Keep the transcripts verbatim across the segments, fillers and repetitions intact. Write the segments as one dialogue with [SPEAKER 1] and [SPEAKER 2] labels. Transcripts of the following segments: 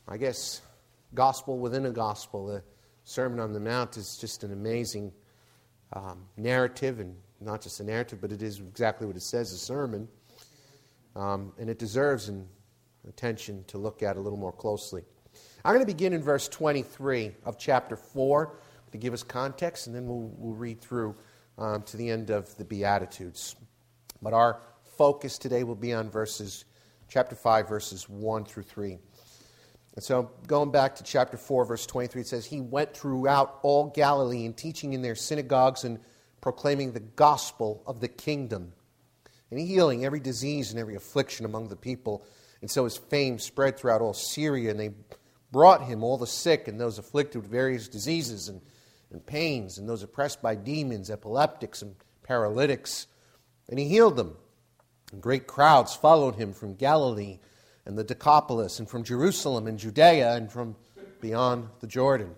[SPEAKER 1] I guess, gospel within a gospel. The Sermon on the Mount is just an amazing um, narrative, and not just a narrative, but it is exactly what it says, a sermon. Um, and it deserves an attention to look at a little more closely. I'm going to begin in verse twenty-three of chapter four to give us context, and then we'll, we'll read through um, to the end of the Beatitudes. But our focus today will be on verses, chapter five, verses one through three. And so going back to chapter four, verse twenty-three, it says, He went throughout all Galilee and teaching in their synagogues and proclaiming the gospel of the kingdom, and healing every disease and every affliction among the people. And so his fame spread throughout all Syria, and they brought him all the sick and those afflicted with various diseases and, and pains, and those oppressed by demons, epileptics and paralytics. And he healed them. And great crowds followed him from Galilee and the Decapolis, and from Jerusalem and Judea, and from beyond the Jordan.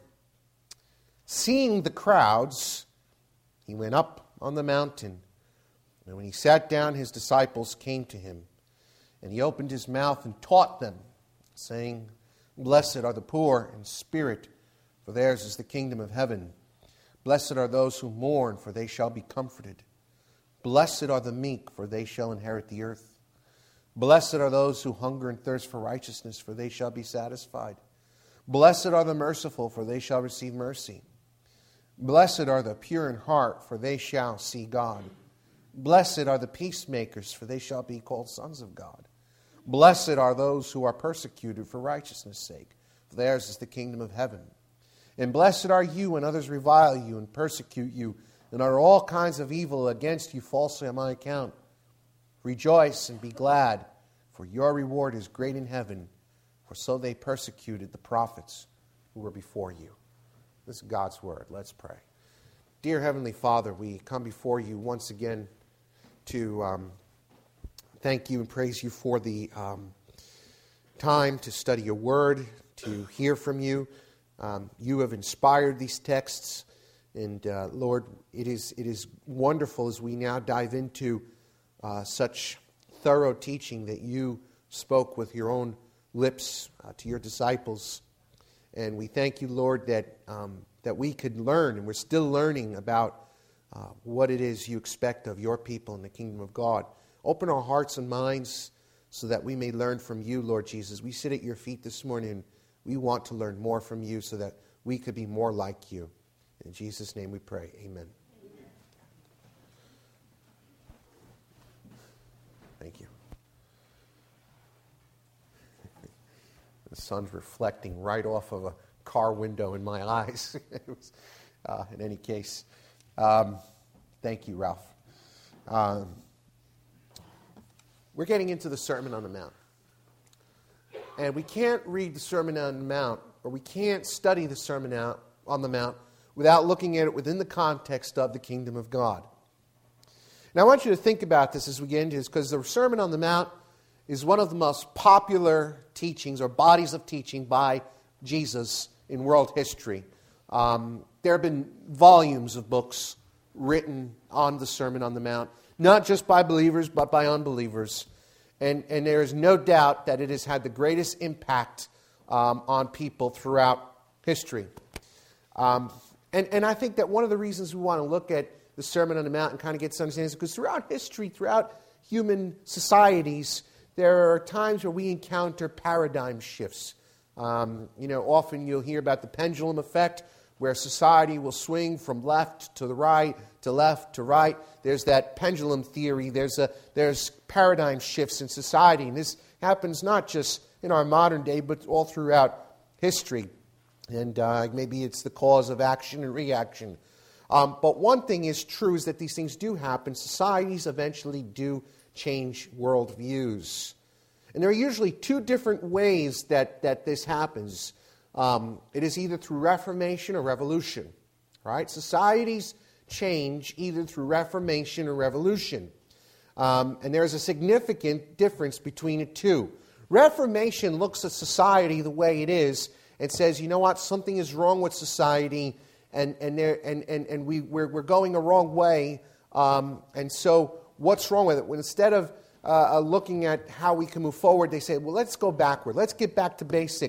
[SPEAKER 1] Seeing the crowds, he went up on the mountain. And when he sat down, his disciples came to him. And he opened his mouth and taught them, saying, Blessed are the poor in spirit, for theirs is the kingdom of heaven. Blessed are those who mourn, for they shall be comforted. Blessed are the meek, for they shall inherit the earth. Blessed are those who hunger and thirst for righteousness, for they shall be satisfied. Blessed are the merciful, for they shall receive mercy. Blessed are the pure in heart, for they shall see God. Blessed are the peacemakers, for they shall be called sons of God. Blessed are those who are persecuted for righteousness' sake, for theirs is the kingdom of heaven. And blessed are you when others revile you and persecute you, and utter all kinds of evil against you falsely on my account. Rejoice and be glad, for your reward is great in heaven, for so they persecuted the prophets who were before you. This is God's word. Let's pray. Dear Heavenly Father, we come before you once again to um, thank you and praise you for the um, time to study your word, to hear from you. Um, you have inspired these texts, and uh, Lord, it is it is wonderful as we now dive into uh, such thorough teaching that you spoke with your own lips uh, to your disciples. And we thank you, Lord, that um, that we could learn, and we're still learning about uh, what it is you expect of your people in the kingdom of God. Open our hearts and minds so that we may learn from you, Lord Jesus. We sit at your feet this morning, and we want to learn more from you so that we could be more like you. In Jesus' name we pray. Amen. Thank you. The sun's reflecting right off of a car window in my eyes. It was, uh, in any case, um, thank you, Ralph. Um, we're getting into the Sermon on the Mount. And we can't read the Sermon on the Mount, or we can't study the Sermon out on the Mount without looking at it within the context of the kingdom of God. Now I want you to think about this as we get into this, because the Sermon on the Mount is one of the most popular teachings or bodies of teaching by Jesus in world history. Um, there have been volumes of books written on the Sermon on the Mount, not just by believers, but by unbelievers. And, and there is no doubt that it has had the greatest impact um, on people throughout history. Um, and, and I think that one of the reasons we want to look at the Sermon on the Mount and kind of get to understand is because throughout history, throughout human societies, there are times where we encounter paradigm shifts. Um, you know, often you'll hear about the pendulum effect, where society will swing from left to the right, to left to right. There's that pendulum theory. There's a there's paradigm shifts in society, and this happens not just in our modern day, but all throughout history. And uh, maybe it's the cause of action and reaction. Um, but one thing is true is that these things do happen. Societies eventually do change worldviews. And there are usually two different ways that, that this happens. Um, it is either through reformation or revolution. Right? Societies change either through reformation or revolution. Um, and there is a significant difference between the two. Reformation looks at society the way it is and says, you know what, something is wrong with society, and and there and, and, and we, we're, we're going a wrong way. Um, and so what's wrong with it? When instead of uh, looking at how we can move forward, they say, well, let's go backward. Let's get back to basics.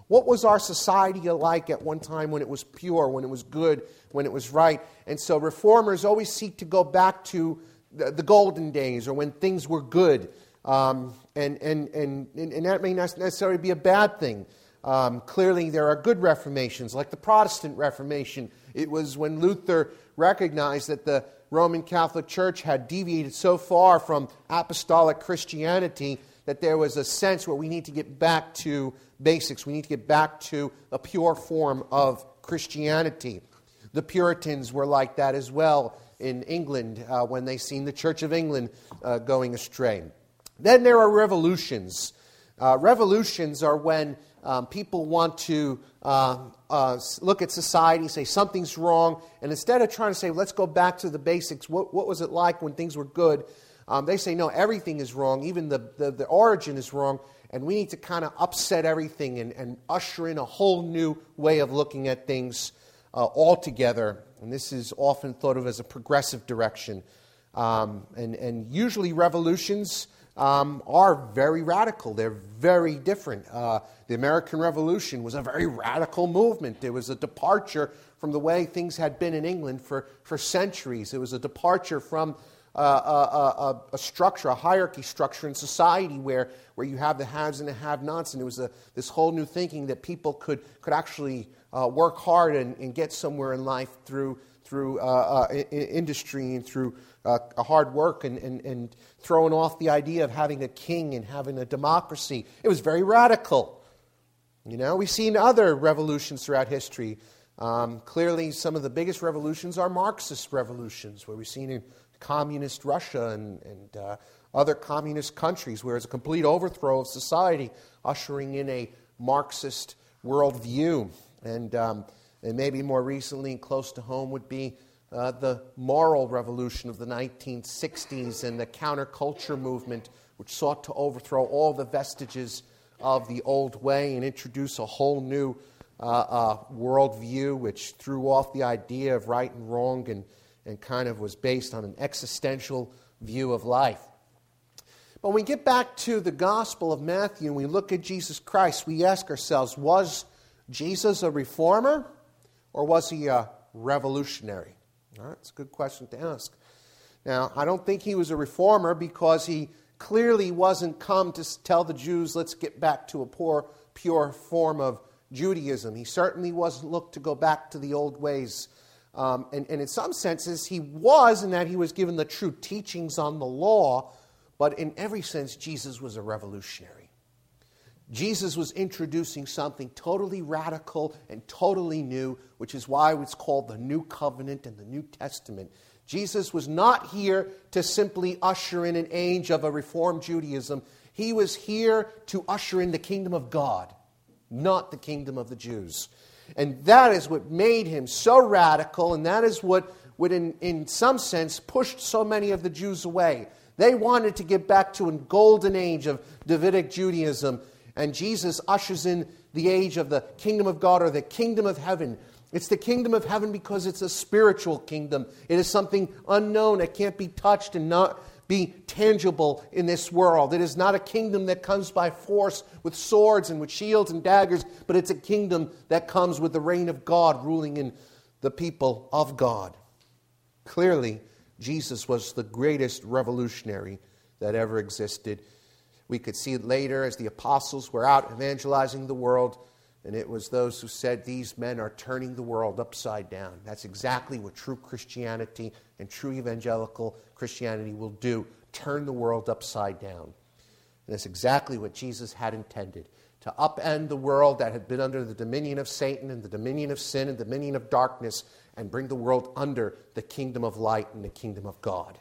[SPEAKER 1] What was our society like at one time when it was pure, when it was good, when it was right? And so reformers always seek to go back to the, the golden days or when things were good. Um, and, and, and, and that may not necessarily be a bad thing. Um, clearly, there are good reformations, like the Protestant Reformation. It was when Luther recognized that the Roman Catholic Church had deviated so far from apostolic Christianity that there was a sense where we need to get back to basics. We need to get back to a pure form of Christianity. The Puritans were like that as well in England uh, when they seen the Church of England uh, going astray. Then there are revolutions. Uh, revolutions are when um, people want to uh, uh, look at society, say something's wrong, and instead of trying to say, let's go back to the basics, what, what was it like when things were good, um, they say, no, everything is wrong, even the, the, the origin is wrong, and we need to kind of upset everything and, and usher in a whole new way of looking at things uh, altogether. And this is often thought of as a progressive direction. Um, and, and usually revolutions um, are very radical. They're very different. Uh, the American Revolution was a very radical movement. It was a departure from the way things had been in England for, for centuries. It was a departure from uh, a, a, a structure, a hierarchy structure in society where, where you have the haves and the have-nots. And it was a, this whole new thinking that people could, could actually uh, work hard and, and get somewhere in life through through uh, uh, industry and through uh, hard work and, and, and throwing off the idea of having a king and having a democracy. It was very radical. You know, we've seen other revolutions throughout history. Um, clearly, some of the biggest revolutions are Marxist revolutions, where we've seen in communist Russia and, and uh, other communist countries, where it's a complete overthrow of society, ushering in a Marxist worldview. And um, And maybe more recently and close to home would be uh, the moral revolution of the nineteen sixties and the counterculture movement, which sought to overthrow all the vestiges of the old way and introduce a whole new uh, uh, worldview, which threw off the idea of right and wrong and, and kind of was based on an existential view of life. But when we get back to the Gospel of Matthew and we look at Jesus Christ, we ask ourselves, was Jesus a reformer? Or was he a revolutionary? All right, that's a good question to ask. Now, I don't think he was a reformer because he clearly wasn't come to tell the Jews, let's get back to a poor, pure form of Judaism. He certainly wasn't looked to go back to the old ways. Um, and, and in some senses, he was in that he was given the true teachings on the law, but in every sense, Jesus was a revolutionary. Jesus was introducing something totally radical and totally new, which is why it's called the New Covenant and the New Testament. Jesus was not here to simply usher in an age of a Reformed Judaism. He was here to usher in the kingdom of God, not the kingdom of the Jews. And that is what made him so radical, and that is what would, in, in some sense, pushed so many of the Jews away. They wanted to get back to a golden age of Davidic Judaism. And Jesus ushers in the age of the kingdom of God or the kingdom of heaven. It's the kingdom of heaven because it's a spiritual kingdom. It is something unknown. It can't be touched and not be tangible in this world. It is not a kingdom that comes by force with swords and with shields and daggers, but it's a kingdom that comes with the reign of God ruling in the people of God. Clearly, Jesus was the greatest revolutionary that ever existed. We could see it later as the apostles were out evangelizing the world, and it was those who said, these men are turning the world upside down. That's exactly what true Christianity and true evangelical Christianity will do, turn the world upside down. And that's exactly what Jesus had intended, to upend the world that had been under the dominion of Satan and the dominion of sin and the dominion of darkness and bring the world under the kingdom of light and the kingdom of God.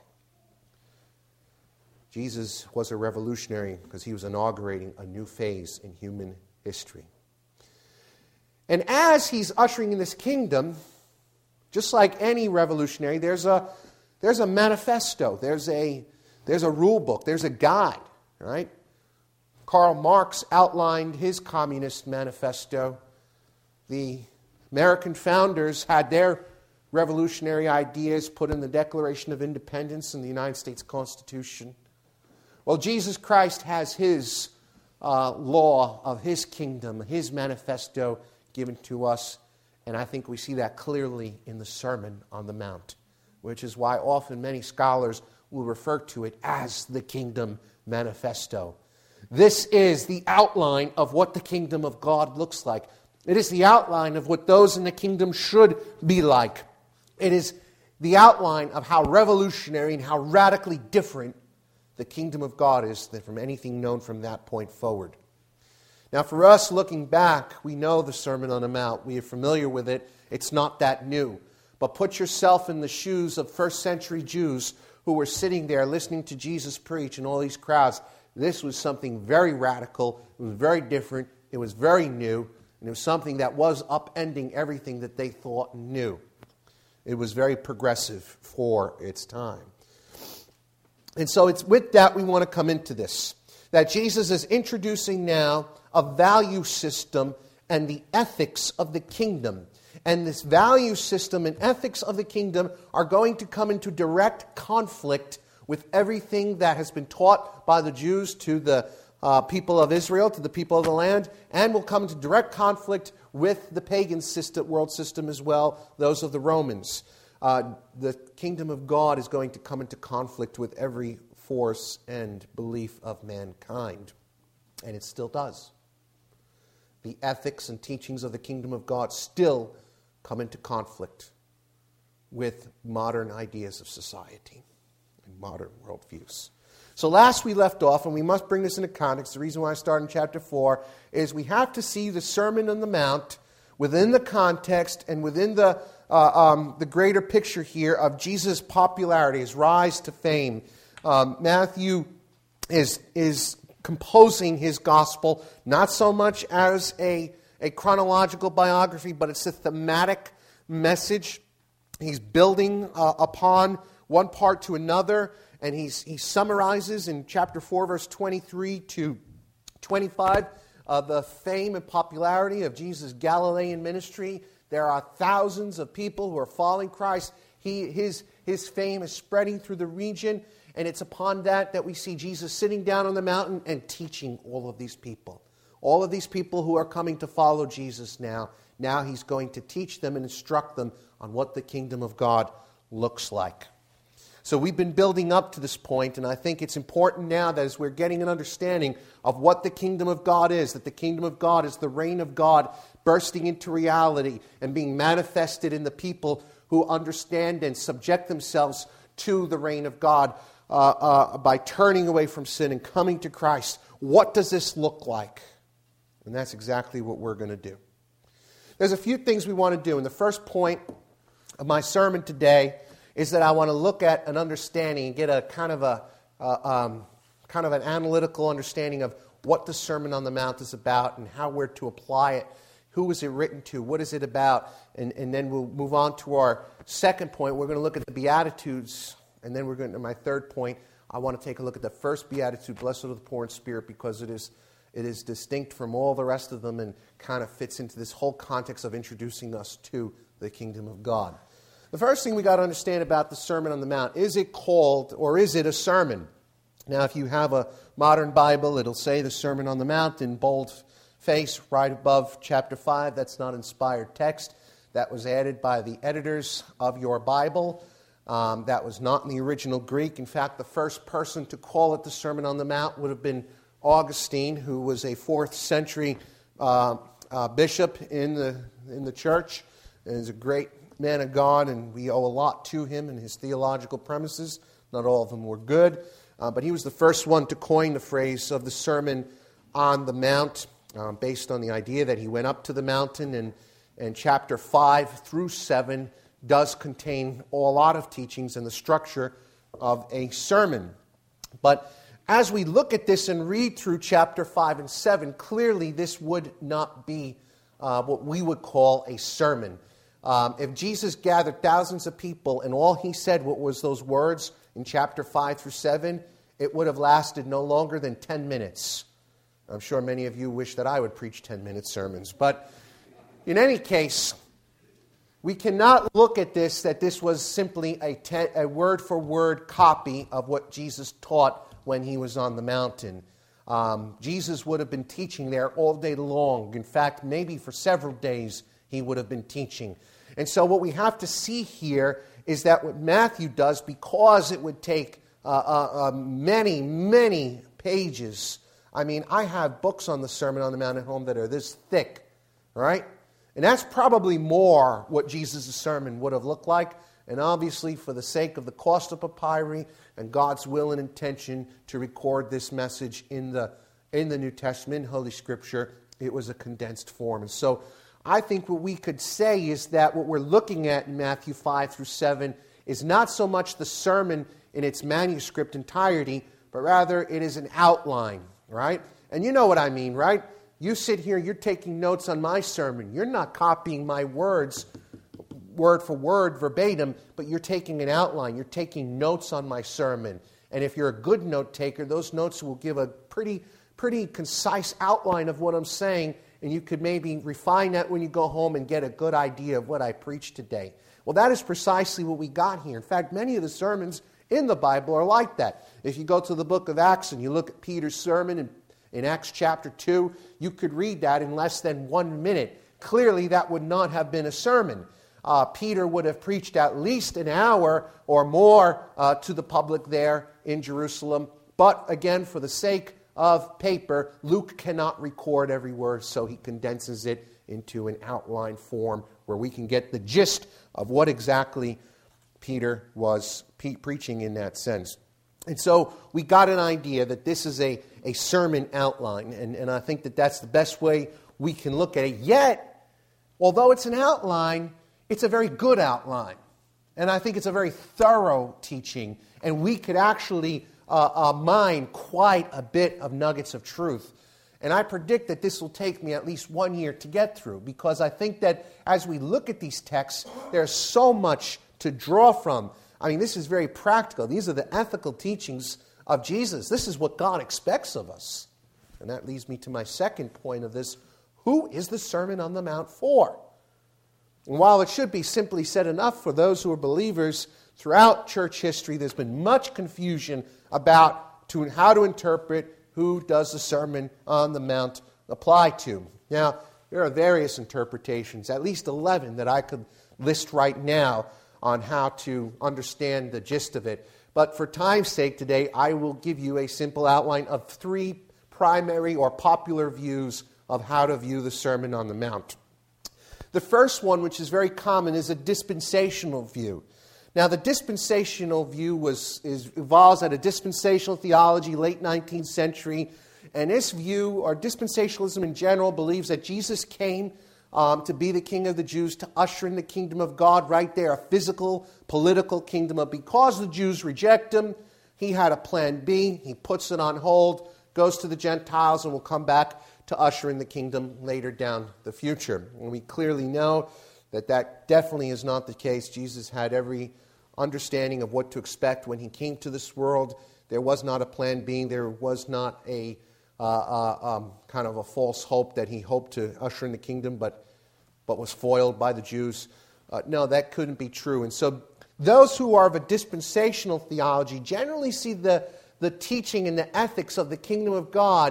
[SPEAKER 1] Jesus was a revolutionary because he was inaugurating a new phase in human history. And as he's ushering in this kingdom, just like any revolutionary, there's a there's a manifesto, there's a there's a rule book, there's a guide, right? Karl Marx outlined his communist manifesto. The American founders had their revolutionary ideas put in the Declaration of Independence and the United States Constitution. Well, Jesus Christ has his uh, law of his kingdom, his manifesto given to us. And I think we see that clearly in the Sermon on the Mount, which is why often many scholars will refer to it as the Kingdom Manifesto. This is the outline of what the kingdom of God looks like. It is the outline of what those in the kingdom should be like. It is the outline of how revolutionary and how radically different the kingdom of God is than from anything known from that point forward. Now, for us, looking back, we know the Sermon on the Mount. We are familiar with it. It's not that new. But put yourself in the shoes of first century Jews who were sitting there listening to Jesus preach and all these crowds. This was something very radical. It was very different. It was very new. And it was something that was upending everything that they thought knew. It was very progressive for its time. And so it's with that we want to come into this. That Jesus is introducing now a value system and the ethics of the kingdom. And this value system and ethics of the kingdom are going to come into direct conflict with everything that has been taught by the Jews to the uh, people of Israel, to the people of the land, and will come into direct conflict with the pagan system, world system as well, those of the Romans. Uh, the kingdom of God is going to come into conflict with every force and belief of mankind. And it still does. The ethics and teachings of the kingdom of God still come into conflict with modern ideas of society and modern worldviews. So last we left off, and we must bring this into context, the reason why I start in chapter four, is we have to see the Sermon on the Mount within the context and within the, uh, um, the greater picture here of Jesus' popularity, his rise to fame. Um, Matthew is, is composing his gospel, not so much as a, a chronological biography, but it's a thematic message. He's building uh, upon one part to another, and he's, he summarizes in chapter four, verse twenty-three to twenty-five, uh, the fame and popularity of Jesus' Galilean ministry. There are thousands of people who are following Christ. He, his, his fame is spreading through the region, and it's upon that that we see Jesus sitting down on the mountain and teaching all of these people. All of these people who are coming to follow Jesus now. Now he's going to teach them and instruct them on what the kingdom of God looks like. So we've been building up to this point, and I think it's important now that as we're getting an understanding of what the kingdom of God is, that the kingdom of God is the reign of God bursting into reality and being manifested in the people who understand and subject themselves to the reign of God uh, uh, by turning away from sin and coming to Christ. What does this look like? And that's exactly what we're going to do. There's a few things we want to do. And the first point of my sermon today is that I want to look at an understanding and get a kind of a uh, um, kind of an analytical understanding of what the Sermon on the Mount is about and how we're to apply it. Who is it written to? What is it about? And, and then we'll move on to our second point. We're going to look at the Beatitudes. And then we're going to my third point. I want to take a look at the first Beatitude, blessed are the poor in spirit, because it is it is distinct from all the rest of them and kind of fits into this whole context of introducing us to the kingdom of God. The first thing we got to understand about the Sermon on the Mount, is it called or is it a sermon? Now, if you have a modern Bible, it'll say the Sermon on the Mount in bold face right above chapter five. That's not inspired text. That was added by the editors of your Bible. Um, that was not in the original Greek. In fact, the first person to call it the Sermon on the Mount would have been Augustine, who was a fourth century uh, uh, bishop in the in the church. And is a great man of God, and we owe a lot to him and his theological premises. Not all of them were good, uh, but he was the first one to coin the phrase of the Sermon on the Mount, uh, based on the idea that he went up to the mountain, and, and chapter five through seven does contain a lot of teachings and the structure of a sermon. But as we look at this and read through chapter five and seven, clearly this would not be uh, what we would call a sermon. Um, if Jesus gathered thousands of people and all he said what was those words in chapter five through seven, it would have lasted no longer than ten minutes. I'm sure many of you wish that I would preach ten-minute sermons. But in any case, we cannot look at this that this was simply a, te- a word-for-word copy of what Jesus taught when he was on the mountain. Um, Jesus would have been teaching there all day long. In fact, maybe for several days he would have been teaching. And so what we have to see here is that what Matthew does, because it would take uh, uh, uh, many, many pages. I mean, I have books on the Sermon on the Mount at home that are this thick, right? And that's probably more what Jesus' sermon would have looked like. And obviously, for the sake of the cost of papyri and God's will and intention to record this message in the in the New Testament, in Holy Scripture, it was a condensed form. And so I think what we could say is that what we're looking at in Matthew five through seven is not so much the sermon in its manuscript entirety, but rather it is an outline, right? And you know what I mean, right? You sit here, you're taking notes on my sermon. You're not copying my words word for word, verbatim, but you're taking an outline. You're taking notes on my sermon. And if you're a good note taker, those notes will give a pretty, pretty concise outline of what I'm saying, and you could maybe refine that when you go home and get a good idea of what I preached today. Well, that is precisely what we got here. In fact, many of the sermons in the Bible are like that. If you go to the book of Acts and you look at Peter's sermon in, in Acts chapter two, you could read that in less than one minute. Clearly, that would not have been a sermon. Uh, Peter would have preached at least an hour or more uh, to the public there in Jerusalem. But again, for the sake of paper, Luke cannot record every word, so he condenses it into an outline form where we can get the gist of what exactly Peter was pe- preaching in that sense. And so we got an idea that this is a, a sermon outline, and, and I think that that's the best way we can look at it. Yet, although it's an outline, it's a very good outline. And I think it's a very thorough teaching. And we could actually uh, uh, mine quite a bit of nuggets of truth. And I predict that this will take me at least one year to get through. Because I think that as we look at these texts, there's so much to draw from. I mean, this is very practical. These are the ethical teachings of Jesus. This is what God expects of us. And that leads me to my second point of this. Who is the Sermon on the Mount for? And while it should be simply said enough for those who are believers throughout church history, there's been much confusion about to, how to interpret who does the Sermon on the Mount apply to. Now, there are various interpretations, at least eleven that I could list right now on how to understand the gist of it. But for time's sake today, I will give you a simple outline of three primary or popular views of how to view the Sermon on the Mount. The first one, which is very common, is a dispensational view. Now, the dispensational view was is, evolves out of dispensational theology, late nineteenth century. And this view, or dispensationalism in general, believes that Jesus came um, to be the King of the Jews, to usher in the kingdom of God right there, a physical, political kingdom. But because the Jews reject him, he had a plan B. He puts it on hold, goes to the Gentiles, and will come back to usher in the kingdom later down the future. And we clearly know that that definitely is not the case. Jesus had every understanding of what to expect when he came to this world. There was not a plan B. There was not a uh, uh, um, kind of a false hope that he hoped to usher in the kingdom, but, but was foiled by the Jews. Uh, no, that couldn't be true. And so those who are of a dispensational theology generally see the, the teaching and the ethics of the kingdom of God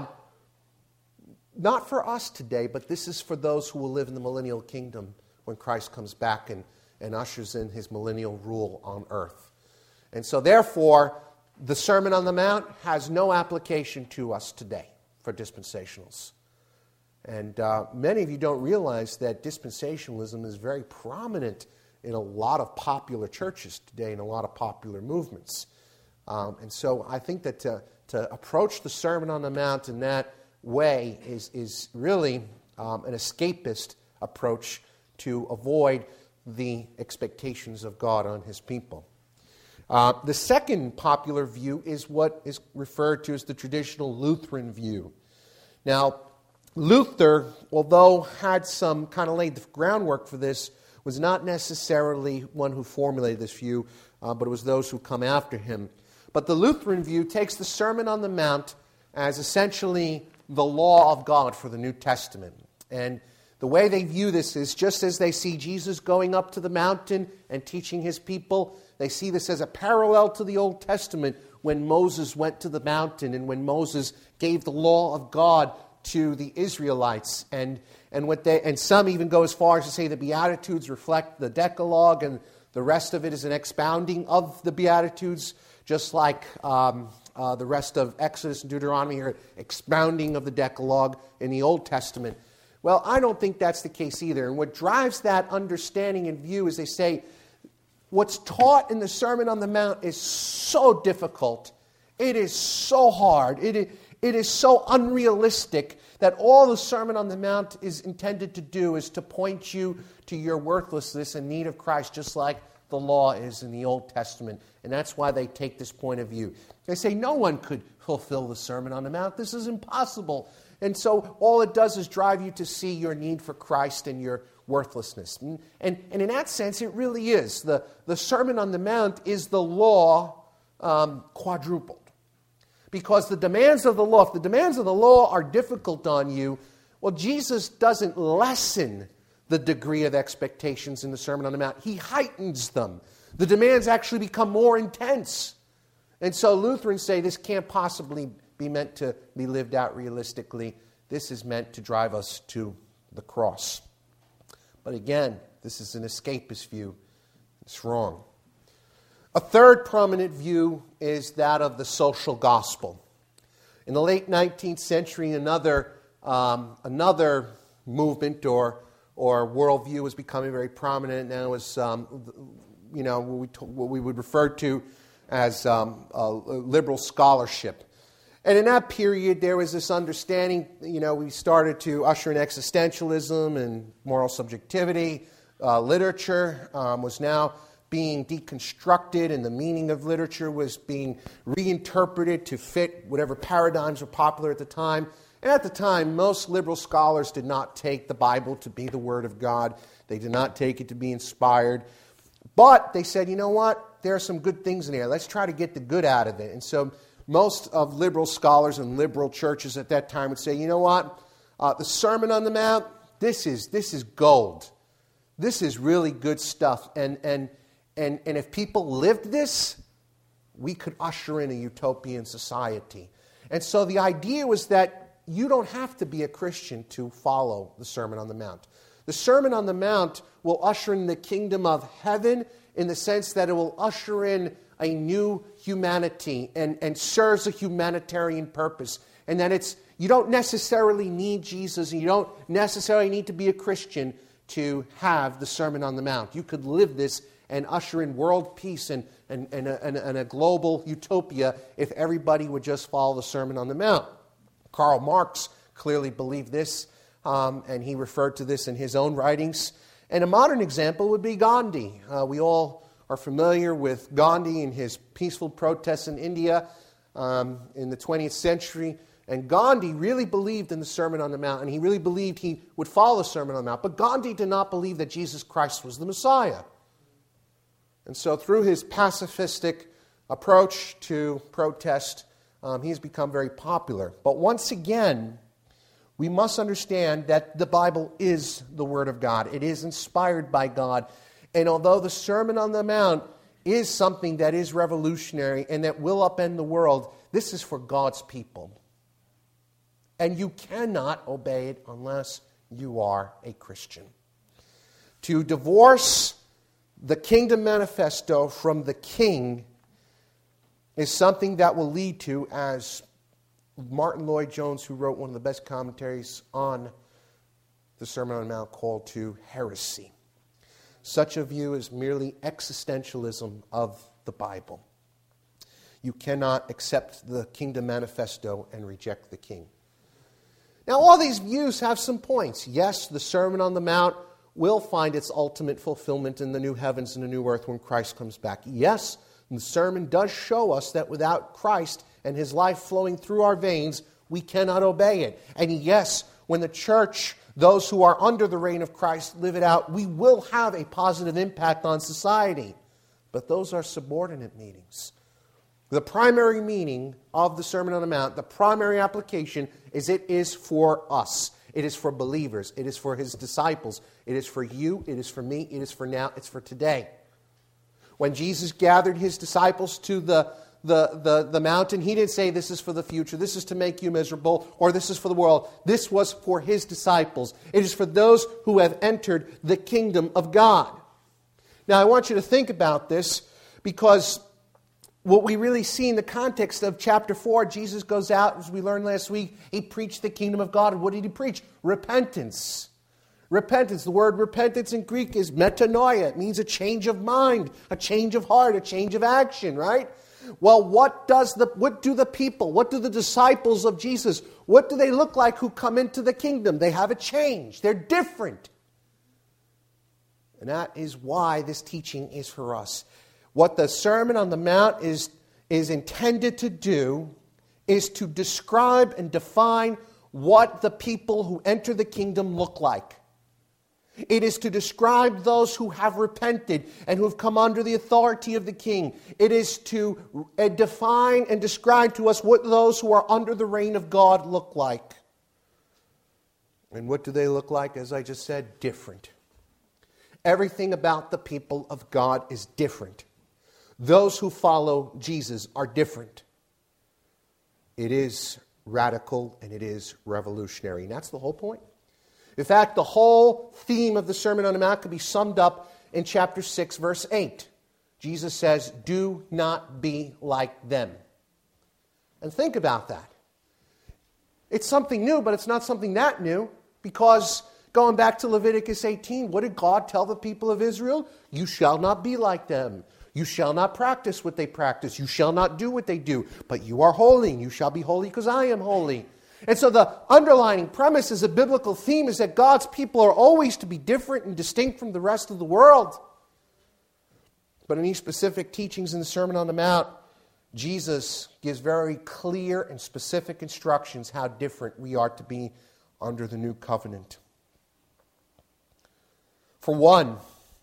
[SPEAKER 1] not for us today, but this is for those who will live in the millennial kingdom when Christ comes back and, and ushers in his millennial rule on earth. And so therefore, the Sermon on the Mount has no application to us today for dispensationals. And uh, many of you don't realize that dispensationalism is very prominent in a lot of popular churches today, in a lot of popular movements. Um, and so I think that to, to approach the Sermon on the Mount in that way is, is really um, an escapist approach to avoid the expectations of God on his people. Uh, the second popular view is what is referred to as the traditional Lutheran view. Now, Luther, although had some kind of laid the groundwork for this, was not necessarily one who formulated this view, uh, but it was those who come after him. But the Lutheran view takes the Sermon on the Mount as essentially the law of God for the New Testament. And the way they view this is just as they see Jesus going up to the mountain and teaching his people, they see this as a parallel to the Old Testament when Moses went to the mountain and when Moses gave the law of God to the Israelites. And and what they and some even go as far as to say the Beatitudes reflect the Decalogue, and the rest of it is an expounding of the Beatitudes, just like um, uh, the rest of Exodus and Deuteronomy are expounding of the Decalogue in the Old Testament. Well, I don't think that's the case either. And what drives that understanding and view is they say what's taught in the Sermon on the Mount is so difficult. It is so hard. It is, it is so unrealistic that all the Sermon on the Mount is intended to do is to point you to your worthlessness and need of Christ, just like the law is in the Old Testament. And that's why they take this point of view. They say no one could fulfill the Sermon on the Mount. This is impossible. And so all it does is drive you to see your need for Christ and your worthlessness. And, and, and in that sense, it really is. The, the Sermon on the Mount is the law um, quadrupled. Because the demands of the law, if the demands of the law are difficult on you, well, Jesus doesn't lessen the degree of expectations in the Sermon on the Mount. He heightens them. The demands actually become more intense. And so Lutherans say this can't possibly be meant to be lived out realistically. This is meant to drive us to the cross. But again, this is an escapist view. It's wrong. A third prominent view is that of the social gospel. In the late nineteenth century, another um, another movement or or worldview was becoming very prominent. Now is um, you know what we, what we would refer to as um, uh, liberal scholarship. And in that period, there was this understanding, you know, we started to usher in existentialism and moral subjectivity. Uh, literature um, was now being deconstructed, and the meaning of literature was being reinterpreted to fit whatever paradigms were popular at the time. And at the time, most liberal scholars did not take the Bible to be the Word of God. They did not take it to be inspired. But they said, you know what? There are some good things in here. Let's try to get the good out of it. And so most of liberal scholars and liberal churches at that time would say, you know what? Uh, the Sermon on the Mount, this is this is gold. This is really good stuff. And, and, and, and if people lived this, we could usher in a utopian society. And so the idea was that you don't have to be a Christian to follow the Sermon on the Mount. The Sermon on the Mount will usher in the kingdom of heaven in the sense that it will usher in a new humanity and, and serves a humanitarian purpose. And that it's you don't necessarily need Jesus and you don't necessarily need to be a Christian to have the Sermon on the Mount. You could live this and usher in world peace and, and, and, a, and, a, and a global utopia if everybody would just follow the Sermon on the Mount. Karl Marx clearly believed this, um, and he referred to this in his own writings. And a modern example would be Gandhi. Uh, we all are familiar with Gandhi and his peaceful protests in India um, in the twentieth century. And Gandhi really believed in the Sermon on the Mount, and he really believed he would follow the Sermon on the Mount. But Gandhi did not believe that Jesus Christ was the Messiah. And so through his pacifistic approach to protest, um, he's become very popular. But once again, we must understand that the Bible is the Word of God. It is inspired by God. And although the Sermon on the Mount is something that is revolutionary and that will upend the world, this is for God's people. And you cannot obey it unless you are a Christian. To divorce the Kingdom Manifesto from the King is something that will lead to, as Martin Lloyd-Jones, who wrote one of the best commentaries on the Sermon on the Mount, called to heresy. Such a view is merely existentialism of the Bible. You cannot accept the Kingdom Manifesto and reject the King. Now, all these views have some points. Yes, the Sermon on the Mount will find its ultimate fulfillment in the new heavens and the new earth when Christ comes back. Yes, the sermon does show us that without Christ and His life flowing through our veins, we cannot obey it. And yes, when the church, those who are under the reign of Christ, live it out, we will have a positive impact on society. But those are subordinate meanings. The primary meaning of the Sermon on the Mount, the primary application, is it is for us. It is for believers. It is for His disciples. It is for you. It is for me. It is for now. It's for today. When Jesus gathered His disciples to the, the, the, the mountain, he didn't say this is for the future, this is to make you miserable, or this is for the world. This was for his disciples. It is for those who have entered the kingdom of God. Now I want you to think about this, because what we really see in the context of chapter four, Jesus goes out, as we learned last week, he preached the kingdom of God. And what did he preach? Repentance. Repentance. The word repentance in Greek is metanoia. It means a change of mind, a change of heart, a change of action, right? Well, what does the what do the people, what do the disciples of Jesus, what do they look like who come into the kingdom? They have a change. They're different. And that is why this teaching is for us. What the Sermon on the Mount is, is intended to do is to describe and define what the people who enter the kingdom look like. It is to describe those who have repented and who have come under the authority of the king. It is to uh, define and describe to us what those who are under the reign of God look like. And what do they look like? As I just said, different. Everything about the people of God is different. Those who follow Jesus are different. It is radical and it is revolutionary. And that's the whole point. In fact, the whole theme of the Sermon on the Mount could be summed up in chapter six, verse eight. Jesus says, do not be like them. And think about that. It's something new, but it's not something that new, because going back to Leviticus eighteen, what did God tell the people of Israel? You shall not be like them. You shall not practice what they practice. You shall not do what they do. But you are holy, and you shall be holy because I am holy. And so the underlying premise as a biblical theme is that God's people are always to be different and distinct from the rest of the world. But in these specific teachings in the Sermon on the Mount, Jesus gives very clear and specific instructions how different we are to be under the new covenant. For one,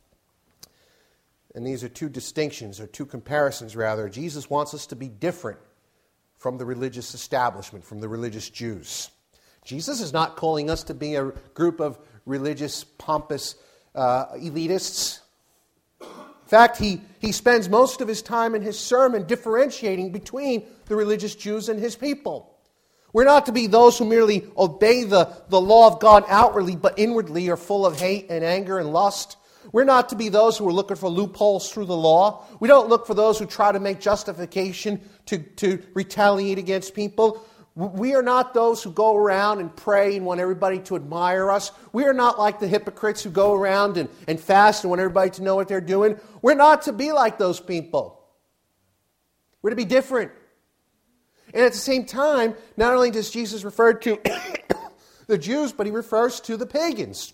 [SPEAKER 1] and these are two distinctions, or two comparisons rather, Jesus wants us to be different from the religious establishment, from the religious Jews. Jesus is not calling us to be a group of religious, pompous uh, elitists. In fact, he, he spends most of his time in his sermon differentiating between the religious Jews and his people. We're not to be those who merely obey the, the law of God outwardly, but inwardly are full of hate and anger and lust. We're not to be those who are looking for loopholes through the law. We don't look for those who try to make justification to, to retaliate against people. We are not those who go around and pray and want everybody to admire us. We are not like the hypocrites who go around and, and fast and want everybody to know what they're doing. We're not to be like those people. We're to be different. And at the same time, not only does Jesus refer to the Jews, but he refers to the pagans.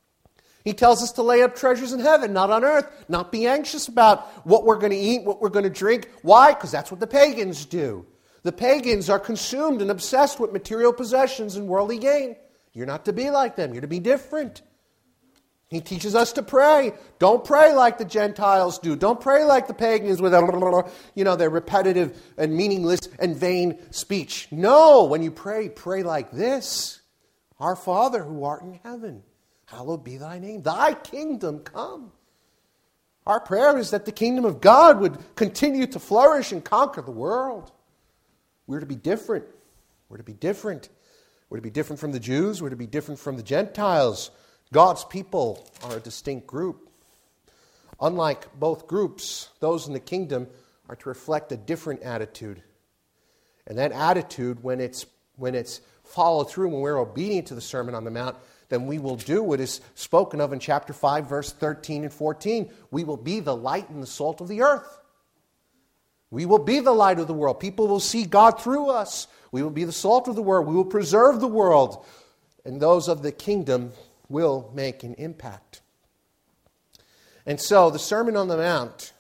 [SPEAKER 1] He tells us to lay up treasures in heaven, not on earth. Not be anxious about what we're going to eat, what we're going to drink. Why? Because that's what the pagans do. The pagans are consumed and obsessed with material possessions and worldly gain. You're not to be like them. You're to be different. He teaches us to pray. Don't pray like the Gentiles do. Don't pray like the pagans with, you know, their repetitive and meaningless and vain speech. No, when you pray, pray like this. Our Father who art in heaven, hallowed be thy name. Thy kingdom come. Our prayer is that the kingdom of God would continue to flourish and conquer the world. We're to be different. We're to be different. We're to be different from the Jews. We're to be different from the Gentiles. God's people are a distinct group. Unlike both groups, those in the kingdom are to reflect a different attitude. And that attitude, when it's when it's followed through, when we're obedient to the Sermon on the Mount, then we will do what is spoken of in chapter five, verse thirteen and fourteen. We will be the light and the salt of the earth. We will be the light of the world. People will see God through us. We will be the salt of the world. We will preserve the world. And those of the kingdom will make an impact. And so the Sermon on the Mount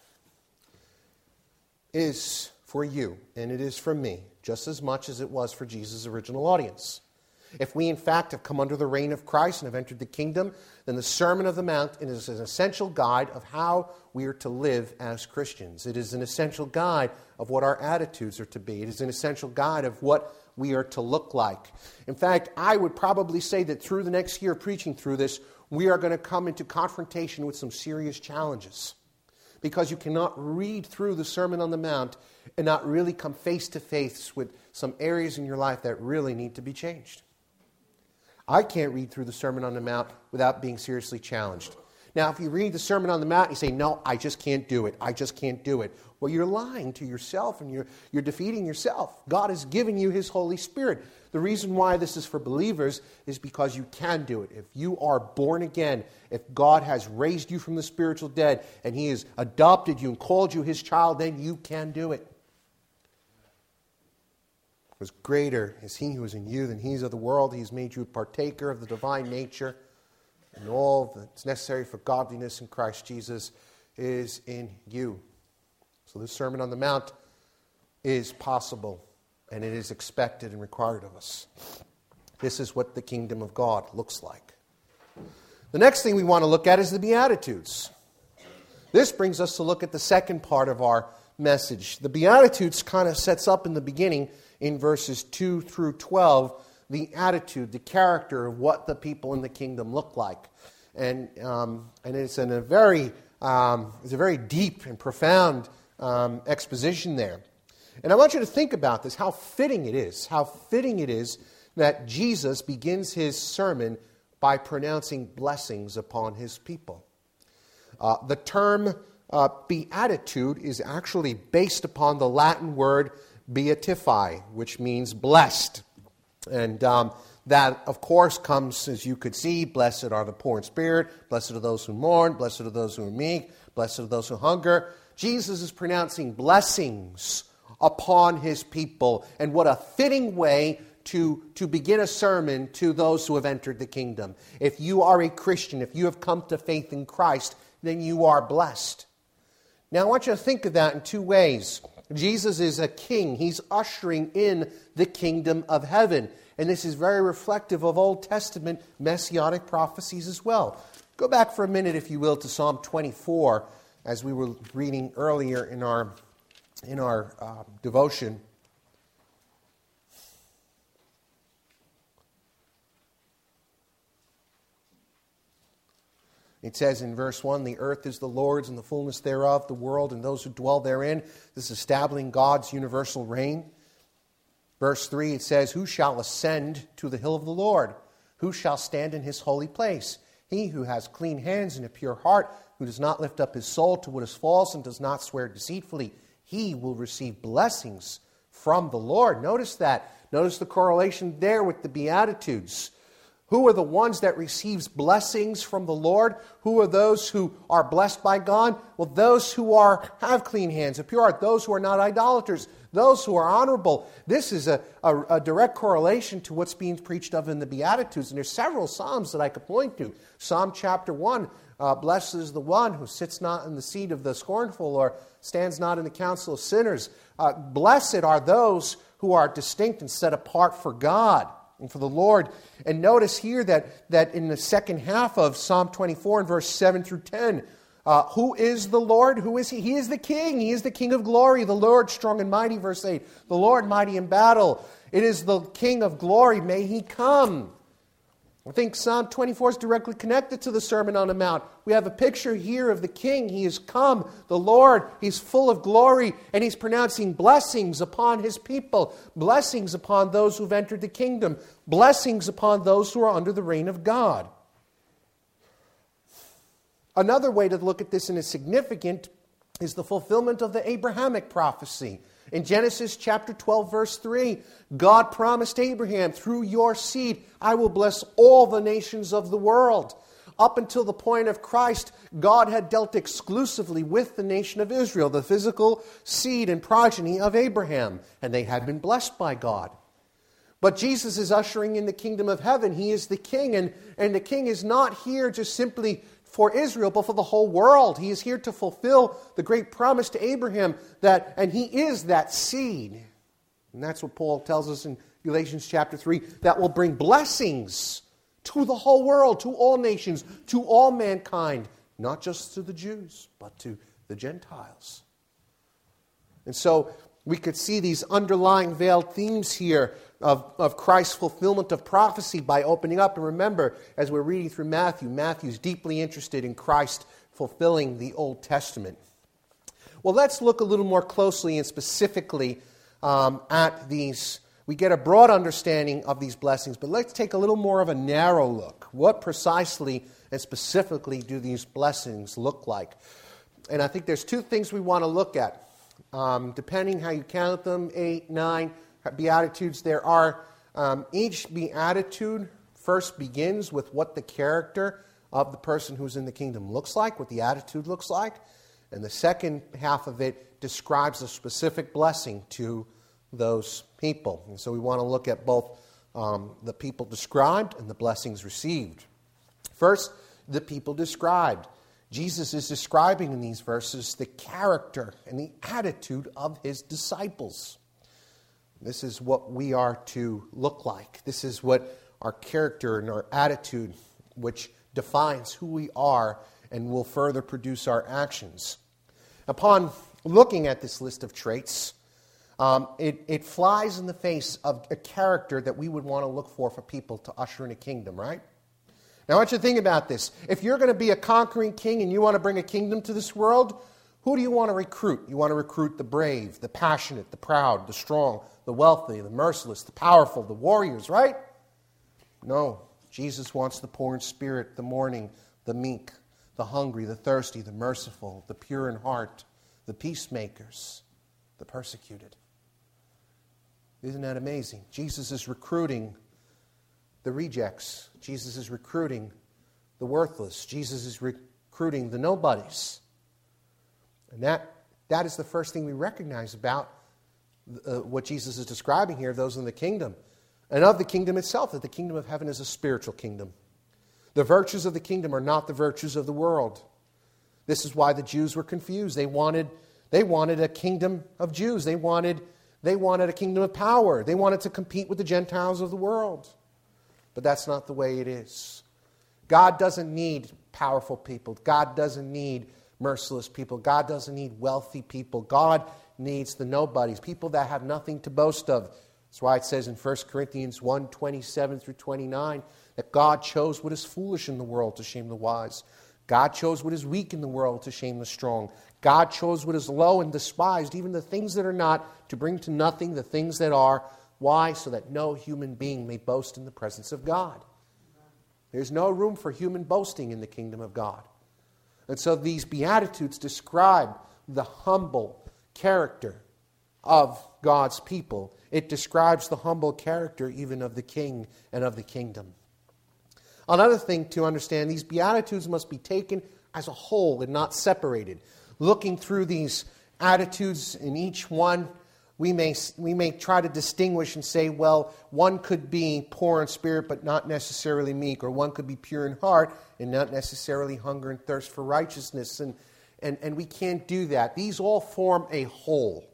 [SPEAKER 1] is for you, and it is for me, just as much as it was for Jesus' original audience. If we, in fact, have come under the reign of Christ and have entered the kingdom, then the Sermon on the Mount is an essential guide of how we are to live as Christians. It is an essential guide of what our attitudes are to be. It is an essential guide of what we are to look like. In fact, I would probably say that through the next year preaching through this, we are going to come into confrontation with some serious challenges. because you cannot read through the Sermon on the Mount and not really come face to face with some areas in your life that really need to be changed. I can't read through the Sermon on the Mount without being seriously challenged. Now, if you read the Sermon on the Mount and you say, no, I just can't do it, I just can't do it, well, you're lying to yourself and you're, you're defeating yourself. God has given you His Holy Spirit. The reason why this is for believers is because you can do it. If you are born again, if God has raised you from the spiritual dead and He has adopted you and called you His child, then you can do it. Because greater is He who is in you than he is of the world. He has made you a partaker of the divine nature, and all that's necessary for godliness in Christ Jesus is in you. So this Sermon on the Mount is possible, and it is expected and required of us. This is what the kingdom of God looks like. The next thing we want to look at is the Beatitudes. This brings us to look at the second part of our message. The Beatitudes kind of sets up in the beginning, in verses two through twelve, the attitude, the character of what the people in the kingdom look like. And um, and it's in a very um, it's a very deep and profound um, exposition there. And I want you to think about this, how fitting it is, how fitting it is that Jesus begins His sermon by pronouncing blessings upon His people. Uh, the term uh, beatitude is actually based upon the Latin word beatify, which means blessed. And um, that, of course, comes, as you could see, blessed are the poor in spirit, blessed are those who mourn, blessed are those who are meek, blessed are those who hunger. Jesus is pronouncing blessings upon His people. And what a fitting way to, to begin a sermon to those who have entered the kingdom. If you are a Christian, if you have come to faith in Christ, then you are blessed. Now I want you to think of that in two ways. Jesus is a king. He's ushering in the kingdom of heaven. And this is very reflective of Old Testament messianic prophecies as well. Go back for a minute, if you will, to Psalm twenty-four, as we were reading earlier in our, in our uh, devotion. It says in verse one, the earth is the Lord's and the fullness thereof, the world and those who dwell therein. This is establishing God's universal reign. Verse three, it says, who shall ascend to the hill of the Lord? Who shall stand in His holy place? He who has clean hands and a pure heart, who does not lift up his soul to what is false and does not swear deceitfully, he will receive blessings from the Lord. Notice that. Notice the correlation there with the Beatitudes. Who are the ones that receives blessings from the Lord? Who are those who are blessed by God? Well, those who are have clean hands, a pure heart, those who are not idolaters, those who are honorable. This is a, a, a direct correlation to what's being preached of in the Beatitudes. And there's several Psalms that I could point to. Psalm chapter one, uh, blessed is the one who sits not in the seat of the scornful or stands not in the council of sinners. Uh, blessed are those who are distinct and set apart for God and for the Lord. And notice here that, that in the second half of Psalm twenty-four, in verse seven through ten, uh, who is the Lord? Who is He? He is the King. He is the King of glory. The Lord strong and mighty, verse eight. The Lord mighty in battle. It is the King of glory. May He come. I think Psalm twenty-four is directly connected to the Sermon on the Mount. We have a picture here of the King. He has come, the Lord. He's full of glory, and He's pronouncing blessings upon His people, blessings upon those who've entered the kingdom, blessings upon those who are under the reign of God. Another way to look at this and is significant is the fulfillment of the Abrahamic prophecy. In Genesis chapter twelve, verse three, God promised Abraham, through your seed, I will bless all the nations of the world. Up until the point of Christ, God had dealt exclusively with the nation of Israel, the physical seed and progeny of Abraham, and they had been blessed by God. But Jesus is ushering in the kingdom of heaven. He is the king, and, and the king is not here just simply for Israel, but for the whole world. He is here to fulfill the great promise to Abraham, that, and he is that seed. And that's what Paul tells us in Galatians chapter three, that will bring blessings to the whole world, to all nations, to all mankind, not just to the Jews, but to the Gentiles. And so we could see these underlying veiled themes here of, of Christ's fulfillment of prophecy by opening up. And remember, as we're reading through Matthew, Matthew's deeply interested in Christ fulfilling the Old Testament. Well, let's look a little more closely and specifically um, at these. We get a broad understanding of these blessings, but let's take a little more of a narrow look. What precisely and specifically do these blessings look like? And I think there's two things we want to look at. Um, depending how you count them, eight, nine Beatitudes, there are, um, each Beatitude first begins with what the character of the person who's in the kingdom looks like, what the attitude looks like. And the second half of it describes a specific blessing to those people. And so we want to look at both um, the people described and the blessings received. First, the people described. Jesus is describing in these verses the character and the attitude of his disciples. This is what we are to look like. This is what our character and our attitude, which defines who we are and will further produce our actions. Upon looking at this list of traits, um, it, it flies in the face of a character that we would want to look for for people to usher in a kingdom, right? Now I want you to think about this. If you're going to be a conquering king and you want to bring a kingdom to this world, who do you want to recruit? You want to recruit the brave, the passionate, the proud, the strong, the wealthy, the merciless, the powerful, the warriors, right? No. Jesus wants the poor in spirit, the mourning, the meek, the hungry, the thirsty, the merciful, the pure in heart, the peacemakers, the persecuted. Isn't that amazing? Jesus is recruiting the rejects. Jesus is recruiting the worthless. Jesus is recruiting the nobodies. And that, that is the first thing we recognize about uh, what Jesus is describing here, those in the kingdom. And of the kingdom itself, that the kingdom of heaven is a spiritual kingdom. The virtues of the kingdom are not the virtues of the world. This is why the Jews were confused. They wanted, they wanted a kingdom of Jews. They wanted, they wanted a kingdom of power. They wanted to compete with the Gentiles of the world. But that's not the way it is. God doesn't need powerful people. God doesn't need merciless people. God doesn't need wealthy people. God needs the nobodies, people that have nothing to boast of. That's why it says in First Corinthians one, twenty-seven through twenty-nine, that God chose what is foolish in the world to shame the wise. God chose what is weak in the world to shame the strong. God chose what is low and despised, even the things that are not, to bring to nothing the things that are. Why? So that no human being may boast in the presence of God. There's no room for human boasting in the kingdom of God. And so these Beatitudes describe the humble character of God's people. It describes the humble character even of the king and of the kingdom. Another thing to understand, these Beatitudes must be taken as a whole and not separated. Looking through these attitudes in each one, we may, we may try to distinguish and say, well, one could be poor in spirit but not necessarily meek, or one could be pure in heart and not necessarily hunger and thirst for righteousness. And, and, and we can't do that. These all form a whole.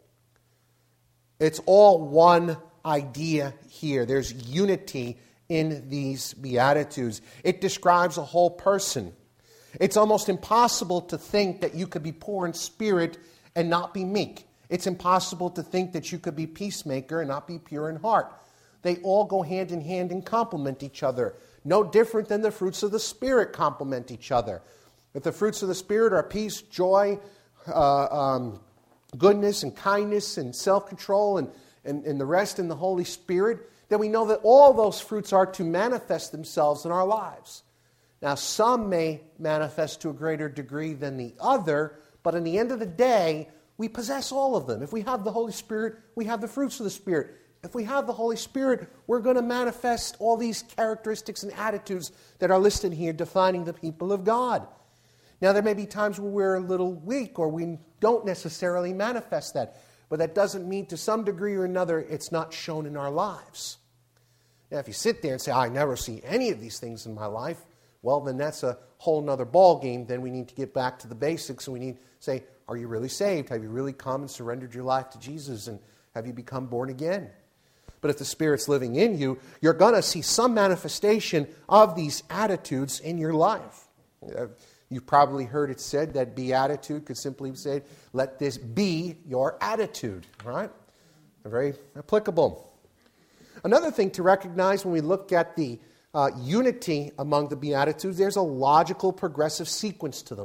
[SPEAKER 1] It's all one idea here. There's unity in these Beatitudes. It describes a whole person. It's almost impossible to think that you could be poor in spirit and not be meek. It's impossible to think that you could be peacemaker and not be pure in heart. They all go hand in hand and complement each other. No different than the fruits of the Spirit complement each other. If the fruits of the Spirit are peace, joy, uh, um, goodness and kindness and self-control and, and, and the rest in the Holy Spirit, then we know that all those fruits are to manifest themselves in our lives. Now, some may manifest to a greater degree than the other, but in the end of the day, we possess all of them. If we have the Holy Spirit, we have the fruits of the Spirit. If we have the Holy Spirit, we're going to manifest all these characteristics and attitudes that are listed here defining the people of God. Now, there may be times where we're a little weak or we don't necessarily manifest that, but that doesn't mean to some degree or another it's not shown in our lives. Now, if you sit there and say, I never see any of these things in my life, well, then that's a whole nother ball game. Then we need to get back to the basics and we need to say, are you really saved? Have you really come and surrendered your life to Jesus? And have you become born again? But if the Spirit's living in you, you're going to see some manifestation of these attitudes in your life. You've probably heard it said that beatitude could simply say, let this be your attitude, right? Very applicable. Another thing to recognize when we look at the uh, unity among the Beatitudes, there's a logical progressive sequence to them.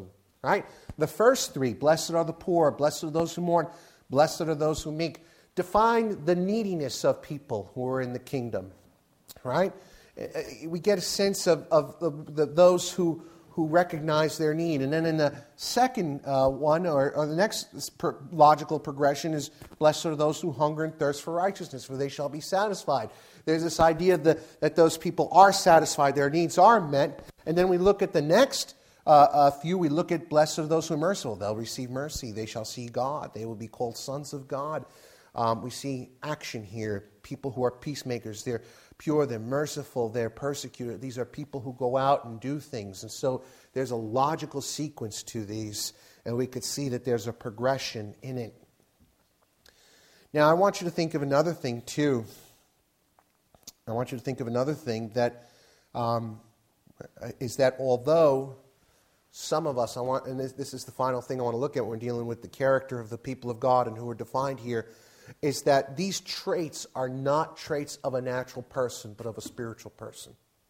[SPEAKER 1] right? The first three, blessed are the poor, blessed are those who mourn, blessed are those who meek, define the neediness of people who are in the kingdom, right? We get a sense of, of the, the, those who, who recognize their need. And then in the second uh, one, or, or the next per, logical progression is, blessed are those who hunger and thirst for righteousness, for they shall be satisfied. There's this idea that, that those people are satisfied, their needs are met. And then we look at the next uh, uh, few, we look at, blessed are those who are merciful. They'll receive mercy. They shall see God. They will be called sons of God. Um, we see action here. People who are peacemakers, they're pure, they're merciful, they're persecuted. These are people who go out and do things. And so there's a logical sequence to these, and we could see that there's a progression in it. Now, I want you to think of another thing, too. I want you to think of another thing that um, is that although some of us, I want, and this, this is the final thing I want to look at when we're dealing with the character of the people of God and who are defined here, is that these traits are not traits of a natural person, but of a spiritual person.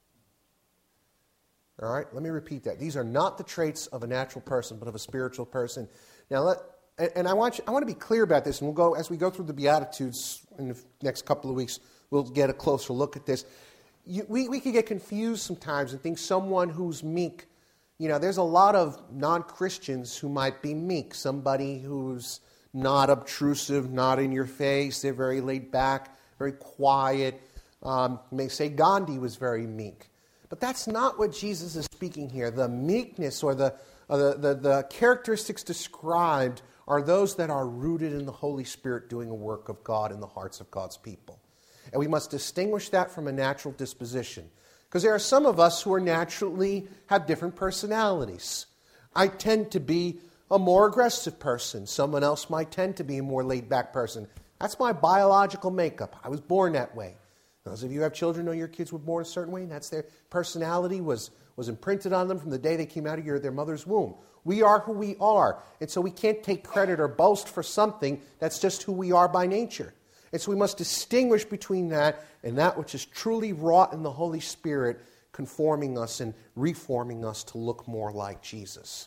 [SPEAKER 1] All right? Let me repeat that. These are not the traits of a natural person, but of a spiritual person. Now, let, and, and I want you, I want to be clear about this, and we'll go, as we go through the Beatitudes in the next couple of weeks, we'll get a closer look at this. You, we, we could get confused sometimes and think someone who's meek, you know, there's a lot of non-Christians who might be meek. Somebody who's not obtrusive, not in your face. They're very laid back, very quiet. Um, you may say Gandhi was very meek. But that's not what Jesus is speaking here. The meekness or the, uh, the, the, the characteristics described are those that are rooted in the Holy Spirit doing a work of God in the hearts of God's people. And we must distinguish that from a natural disposition. Because there are some of us who are naturally have different personalities. I tend to be a more aggressive person. Someone else might tend to be a more laid-back person. That's my biological makeup. I was born that way. Those of you who have children know your kids were born a certain way, and that's their personality was, was imprinted on them from the day they came out of your, their mother's womb. We are who we are, and so we can't take credit or boast for something that's just who we are by nature. And so we must distinguish between that and that which is truly wrought in the Holy Spirit, conforming us and reforming us to look more like Jesus.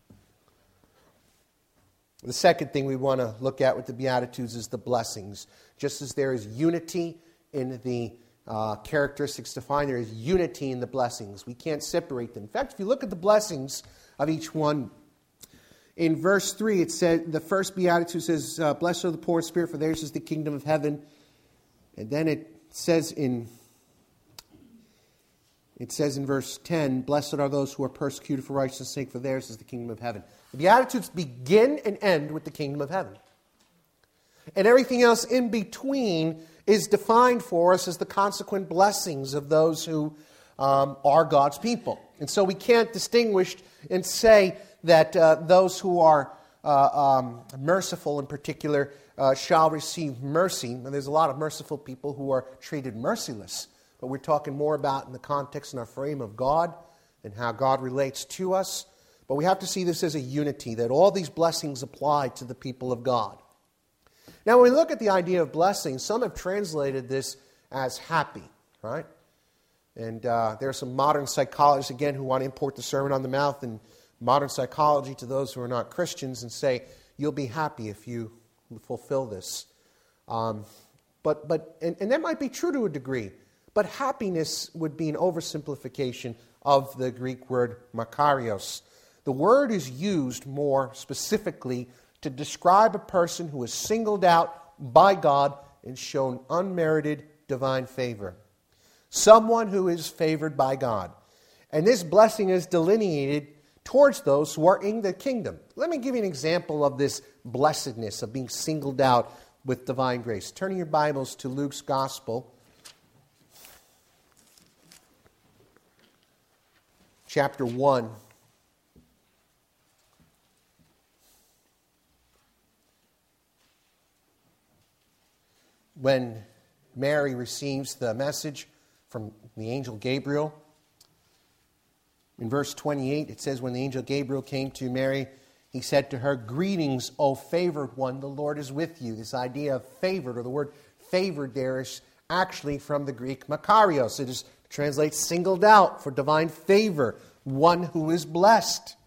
[SPEAKER 1] The second thing we want to look at with the Beatitudes is the blessings. Just as there is unity in the uh, characteristics defined, there is unity in the blessings. We can't separate them. In fact, if you look at the blessings of each one, in verse three, it said, the first Beatitude says, uh, blessed are the poor in spirit, for theirs is the kingdom of heaven. And then it says in it says in verse ten, blessed are those who are persecuted for righteousness' sake, for theirs is the kingdom of heaven. The Beatitudes begin and end with the kingdom of heaven. And everything else in between is defined for us as the consequent blessings of those who um, are God's people. And so we can't distinguish and say that uh, those who are uh, um, merciful in particular uh, shall receive mercy. And there's a lot of merciful people who are treated merciless. But we're talking more about in the context and our frame of God and how God relates to us. But we have to see this as a unity, that all these blessings apply to the people of God. Now, when we look at the idea of blessing, some have translated this as happy, right? And uh, there are some modern psychologists, again, who want to import the Sermon on the Mount and modern psychology to those who are not Christians and say, you'll be happy if you fulfill this. Um, but but and, and that might be true to a degree, but happiness would be an oversimplification of the Greek word makarios. The word is used more specifically to describe a person who is singled out by God and shown unmerited divine favor. Someone who is favored by God. And this blessing is delineated towards those who are in the kingdom. Let me give you an example of this blessedness, of being singled out with divine grace. Turning your Bibles to Luke's Gospel, chapter one. When Mary receives the message from the angel Gabriel, in verse twenty-eight, it says, when the angel Gabriel came to Mary, he said to her, greetings, O favored one, the Lord is with you. This idea of favored, or the word favored there, is actually from the Greek makarios. It is translates singled out for divine favor, one who is blessed.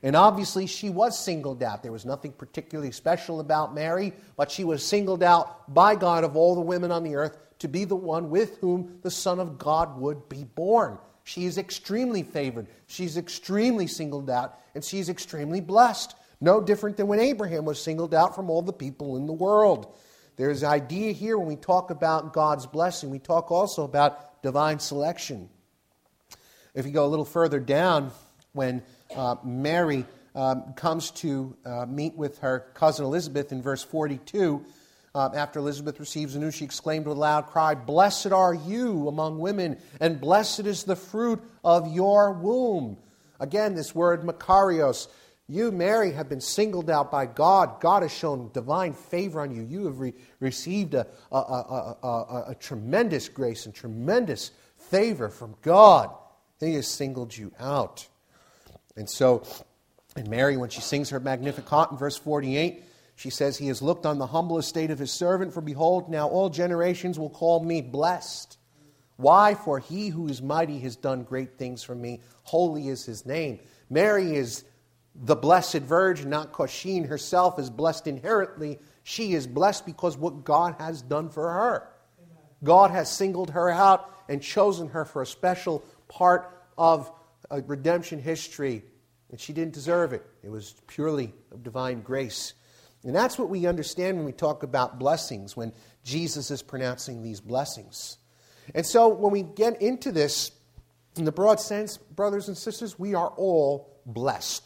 [SPEAKER 1] And obviously she was singled out. There was nothing particularly special about Mary, but she was singled out by God of all the women on the earth to be the one with whom the Son of God would be born. She is extremely favored. She's extremely singled out, and she's extremely blessed. No different than when Abraham was singled out from all the people in the world. There's an idea here when we talk about God's blessing. We talk also about divine selection. If you go a little further down, when uh, Mary um, comes to uh, meet with her cousin Elizabeth in verse forty-two, uh, after Elizabeth receives the news, she exclaimed with a loud cry, "Blessed are you among women, and blessed is the fruit of your womb." Again, this word makarios. You, Mary, have been singled out by God. God has shown divine favor on you. You have re- received a, a, a, a, a, a tremendous grace and tremendous favor from God. He has singled you out. And so, and Mary, when she sings her Magnificat in verse forty-eight, she says, "He has looked on the humble estate of his servant, for behold, now all generations will call me blessed. Why? For he who is mighty has done great things for me. Holy is his name." Mary is the Blessed Virgin, not because she herself is blessed inherently. She is blessed because what God has done for her. Amen. God has singled her out and chosen her for a special part of a redemption history. And she didn't deserve it. It was purely of divine grace. And that's what we understand when we talk about blessings, when Jesus is pronouncing these blessings. And so when we get into this, in the broad sense, brothers and sisters, we are all blessed.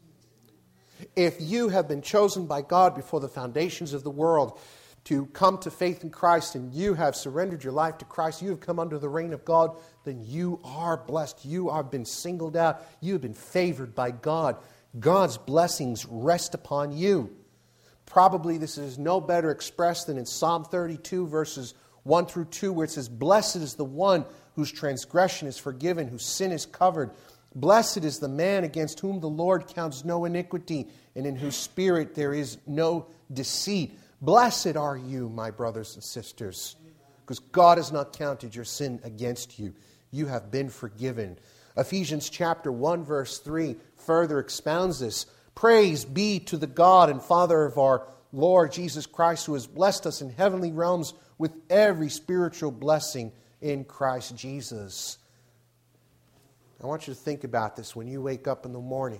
[SPEAKER 1] If you have been chosen by God before the foundations of the world to come to faith in Christ, and you have surrendered your life to Christ, you have come under the reign of God, then you are blessed. You have been singled out. You have been favored by God. God's blessings rest upon you. Probably this is no better expressed than in Psalm thirty-two, verses one through two, where it says, "Blessed is the one whose transgression is forgiven, whose sin is covered. Blessed is the man against whom the Lord counts no iniquity, and in whose spirit there is no deceit." Blessed are you, my brothers and sisters, because God has not counted your sin against you. You have been forgiven. Ephesians chapter one, verse three further expounds this. "Praise be to the God and Father of our Lord Jesus Christ, who has blessed us in heavenly realms with every spiritual blessing in Christ Jesus." I want you to think about this when you wake up in the morning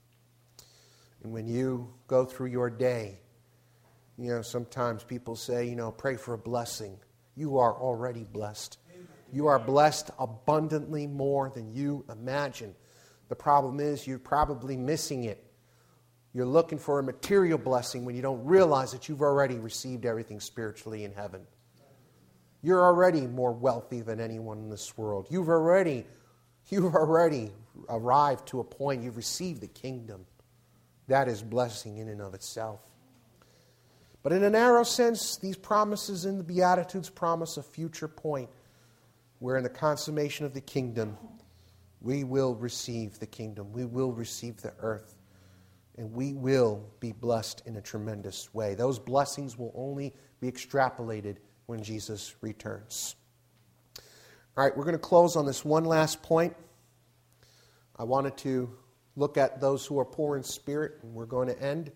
[SPEAKER 1] and when you go through your day. You know, sometimes people say, you know, pray for a blessing. You are already blessed. You are blessed abundantly more than you imagine. The problem is you're probably missing it. You're looking for a material blessing when you don't realize that you've already received everything spiritually in heaven. You're already more wealthy than anyone in this world. You've already You've already arrived to a point, you've received the kingdom. That is blessing in and of itself. But in a narrow sense, these promises in the Beatitudes promise a future point where in the consummation of the kingdom, we will receive the kingdom. We will receive the earth. And we will be blessed in a tremendous way. Those blessings will only be extrapolated when Jesus returns. All right, we're going to close on this one last point. I wanted to look at those who are poor in spirit, and we're going to end.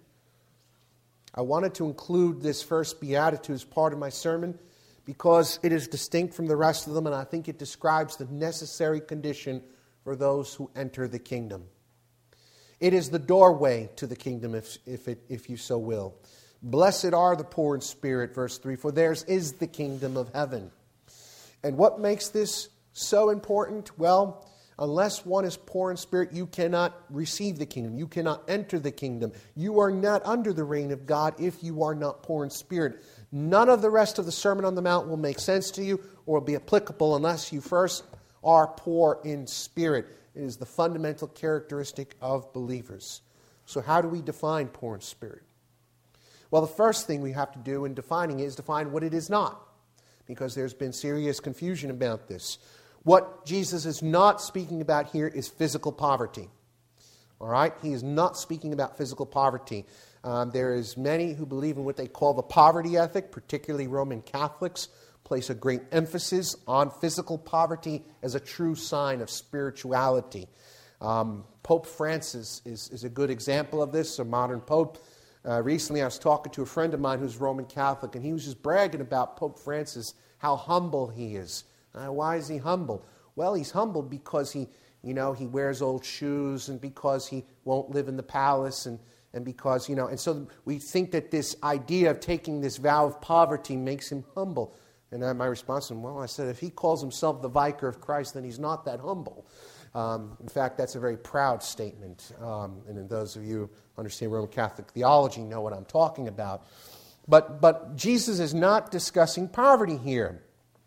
[SPEAKER 1] I wanted to include this first beatitude as part of my sermon because it is distinct from the rest of them, and I think it describes the necessary condition for those who enter the kingdom. It is the doorway to the kingdom, if, if, it, if you so will. "Blessed are the poor in spirit," verse three, "for theirs is the kingdom of heaven." And what makes this so important? Well, unless one is poor in spirit, you cannot receive the kingdom. You cannot enter the kingdom. You are not under the reign of God if you are not poor in spirit. None of the rest of the Sermon on the Mount will make sense to you or be applicable unless you first are poor in spirit. It is the fundamental characteristic of believers. So how do we define poor in spirit? Well, the first thing we have to do in defining it is define what it is not, because there's been serious confusion about this. What Jesus is not speaking about here is physical poverty. All right? He is not speaking about physical poverty. Um, there is many who believe in what they call the poverty ethic, particularly Roman Catholics, place a great emphasis on physical poverty as a true sign of spirituality. Um, Pope Francis is, is a good example of this, a modern pope. Uh, recently I was talking to a friend of mine who's Roman Catholic, and he was just bragging about Pope Francis, how humble he is. Uh, why is he humble? Well, he's humble because he, you know, he wears old shoes, and because he won't live in the palace, and, and because, you know, and so we think that this idea of taking this vow of poverty makes him humble. And uh, my response to him, well, I said, if he calls himself the vicar of Christ, then he's not that humble. Um, in fact, that's a very proud statement. Um, and those of you who understand Roman Catholic theology know what I'm talking about. But, but Jesus is not discussing poverty here.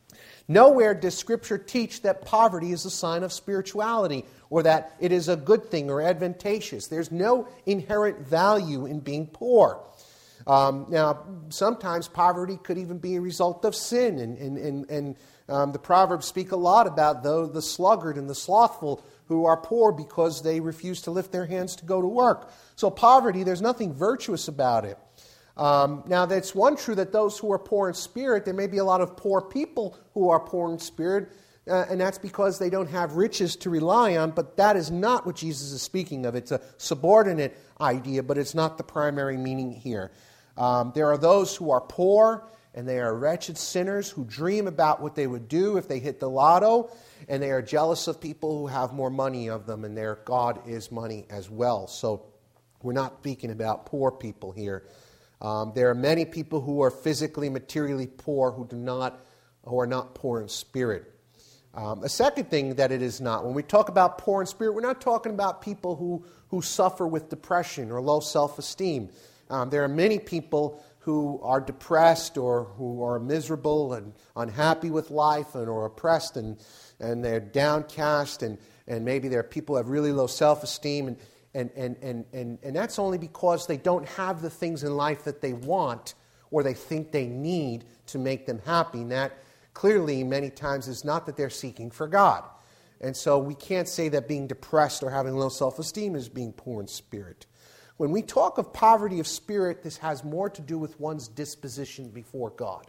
[SPEAKER 1] Nowhere does Scripture teach that poverty is a sign of spirituality or that it is a good thing or advantageous. There's no inherent value in being poor. Um, now, sometimes poverty could even be a result of sin, and, and, and, and um, the Proverbs speak a lot about those, the sluggard and the slothful who are poor because they refuse to lift their hands to go to work. So poverty, there's nothing virtuous about it. Um, now, that's one true that those who are poor in spirit, there may be a lot of poor people who are poor in spirit, uh, and that's because they don't have riches to rely on, but that is not what Jesus is speaking of. It's a subordinate idea, but it's not the primary meaning here. Um, there are those who are poor, and they are wretched sinners who dream about what they would do if they hit the lotto, and they are jealous of people who have more money of them, and their God is money as well. So we're not speaking about poor people here. Um, there are many people who are physically, materially poor who do not, who are not poor in spirit. Um, a second thing that it is not, when we talk about poor in spirit, we're not talking about people who, who suffer with depression or low self-esteem. Um, there are many people who are depressed or who are miserable and unhappy with life and are oppressed and, and they're downcast, and, and maybe there are people who have really low self-esteem, and And, and, and, and, and that's only because they don't have the things in life that they want or they think they need to make them happy. And that clearly many times is not that they're seeking for God. And so we can't say that being depressed or having low self-esteem is being poor in spirit. When we talk of poverty of spirit, this has more to do with one's disposition before God.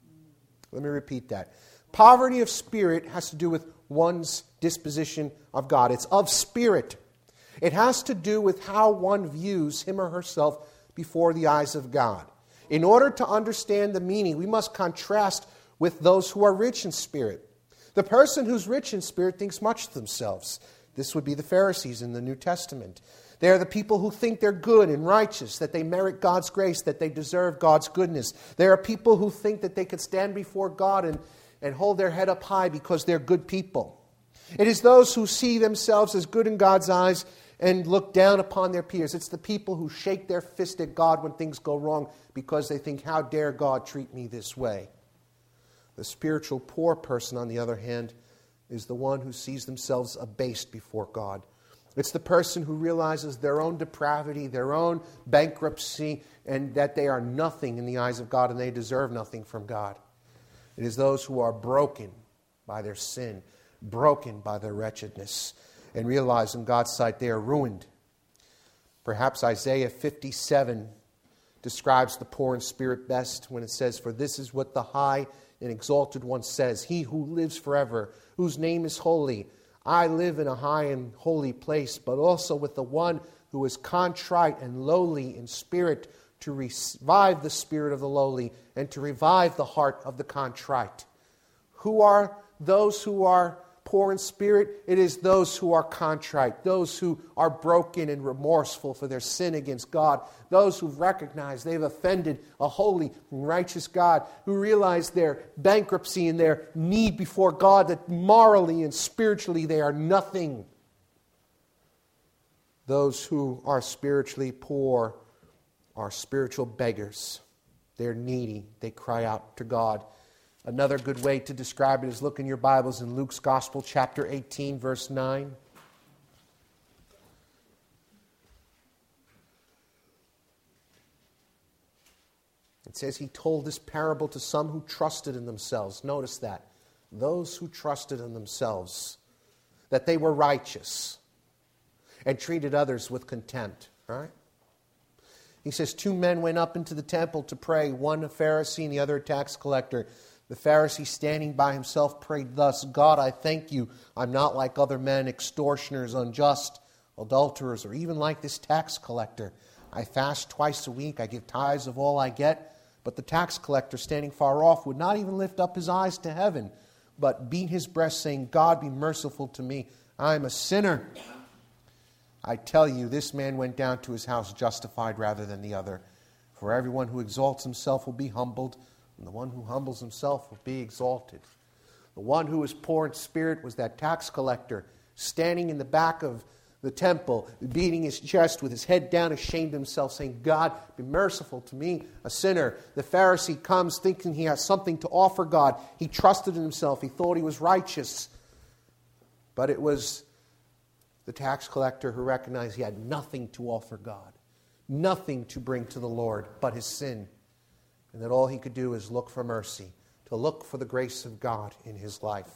[SPEAKER 1] Let me repeat that. Poverty of spirit has to do with one's disposition of God. It's of spirit. It has to do with how one views him or herself before the eyes of God. In order to understand the meaning, we must contrast with those who are rich in spirit. The person who's rich in spirit thinks much of themselves. This would be the Pharisees in the New Testament. They are the people who think they're good and righteous, that they merit God's grace, that they deserve God's goodness. There are people who think that they could stand before God and, and hold their head up high because they're good people. It is those who see themselves as good in God's eyes and look down upon their peers. It's the people who shake their fist at God when things go wrong because they think, how dare God treat me this way? The spiritual poor person, on the other hand, is the one who sees themselves abased before God. It's the person who realizes their own depravity, their own bankruptcy, and that they are nothing in the eyes of God and they deserve nothing from God. It is those who are broken by their sin, broken by their wretchedness, and realize in God's sight they are ruined. Perhaps Isaiah fifty-seven describes the poor in spirit best when it says, "For this is what the high and exalted one says, he who lives forever, whose name is holy. I live in a high and holy place, but also with the one who is contrite and lowly in spirit, to revive the spirit of the lowly and to revive the heart of the contrite." Who are those who are poor in spirit? It is those who are contrite, those who are broken and remorseful for their sin against God, those who recognize they've offended a holy and righteous God, who realize their bankruptcy and their need before God, that morally and spiritually they are nothing. Those who are spiritually poor are spiritual beggars. They're needy. They cry out to God. Another good way to describe it is look in your Bibles in Luke's Gospel, chapter eighteen, verse nine. It says he told this parable to some who trusted in themselves. Notice that. Those who trusted in themselves, that they were righteous and treated others with contempt. Right? He says two men went up into the temple to pray, one a Pharisee and the other a tax collector. The Pharisee, standing by himself, prayed thus, God, I thank you, I'm not like other men, extortioners, unjust, adulterers, or even like this tax collector. I fast twice a week, I give tithes of all I get. But the tax collector, standing far off, would not even lift up his eyes to heaven, but beat his breast, saying, God, be merciful to me, I am a sinner. I tell you, this man went down to his house justified rather than the other. For everyone who exalts himself will be humbled, and the one who humbles himself will be exalted. The one who was poor in spirit was that tax collector, standing in the back of the temple, beating his chest with his head down, ashamed of himself, saying, God, be merciful to me, a sinner. The Pharisee comes thinking he has something to offer God. He trusted in himself. He thought he was righteous. But it was the tax collector who recognized he had nothing to offer God, nothing to bring to the Lord but his sin, and that all he could do is look for mercy, to look for the grace of God in his life.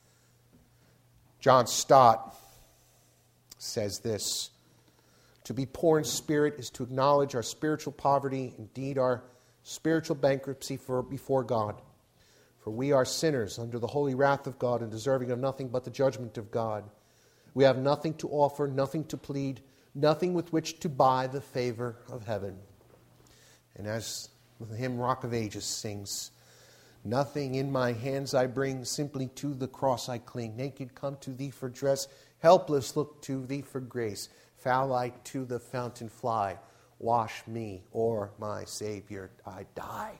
[SPEAKER 1] John Stott says this, to be poor in spirit is to acknowledge our spiritual poverty, indeed our spiritual bankruptcy for, before God. For we are sinners under the holy wrath of God and deserving of nothing but the judgment of God. We have nothing to offer, nothing to plead, nothing with which to buy the favor of heaven. And as the hymn Rock of Ages sings, nothing in my hands I bring, simply to the cross I cling. Naked come to thee for dress, helpless look to thee for grace. Foul I to the fountain fly, wash me, or my Savior I die.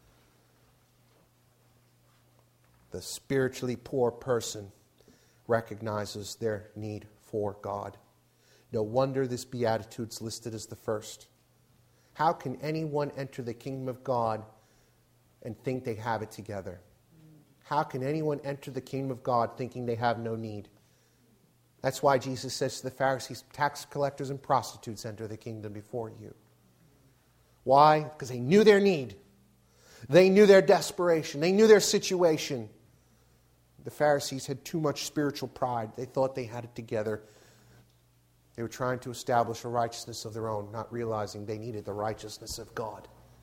[SPEAKER 1] The spiritually poor person recognizes their need for God. No wonder this beatitude's listed as the first. How can anyone enter the kingdom of God and think they have it together? How can anyone enter the kingdom of God thinking they have no need? That's why Jesus says to the Pharisees, tax collectors and prostitutes enter the kingdom before you. Why? Because they knew their need. They knew their desperation. They knew their situation. The Pharisees had too much spiritual pride. They thought they had it together. They were trying to establish a righteousness of their own, not realizing they needed the righteousness of God.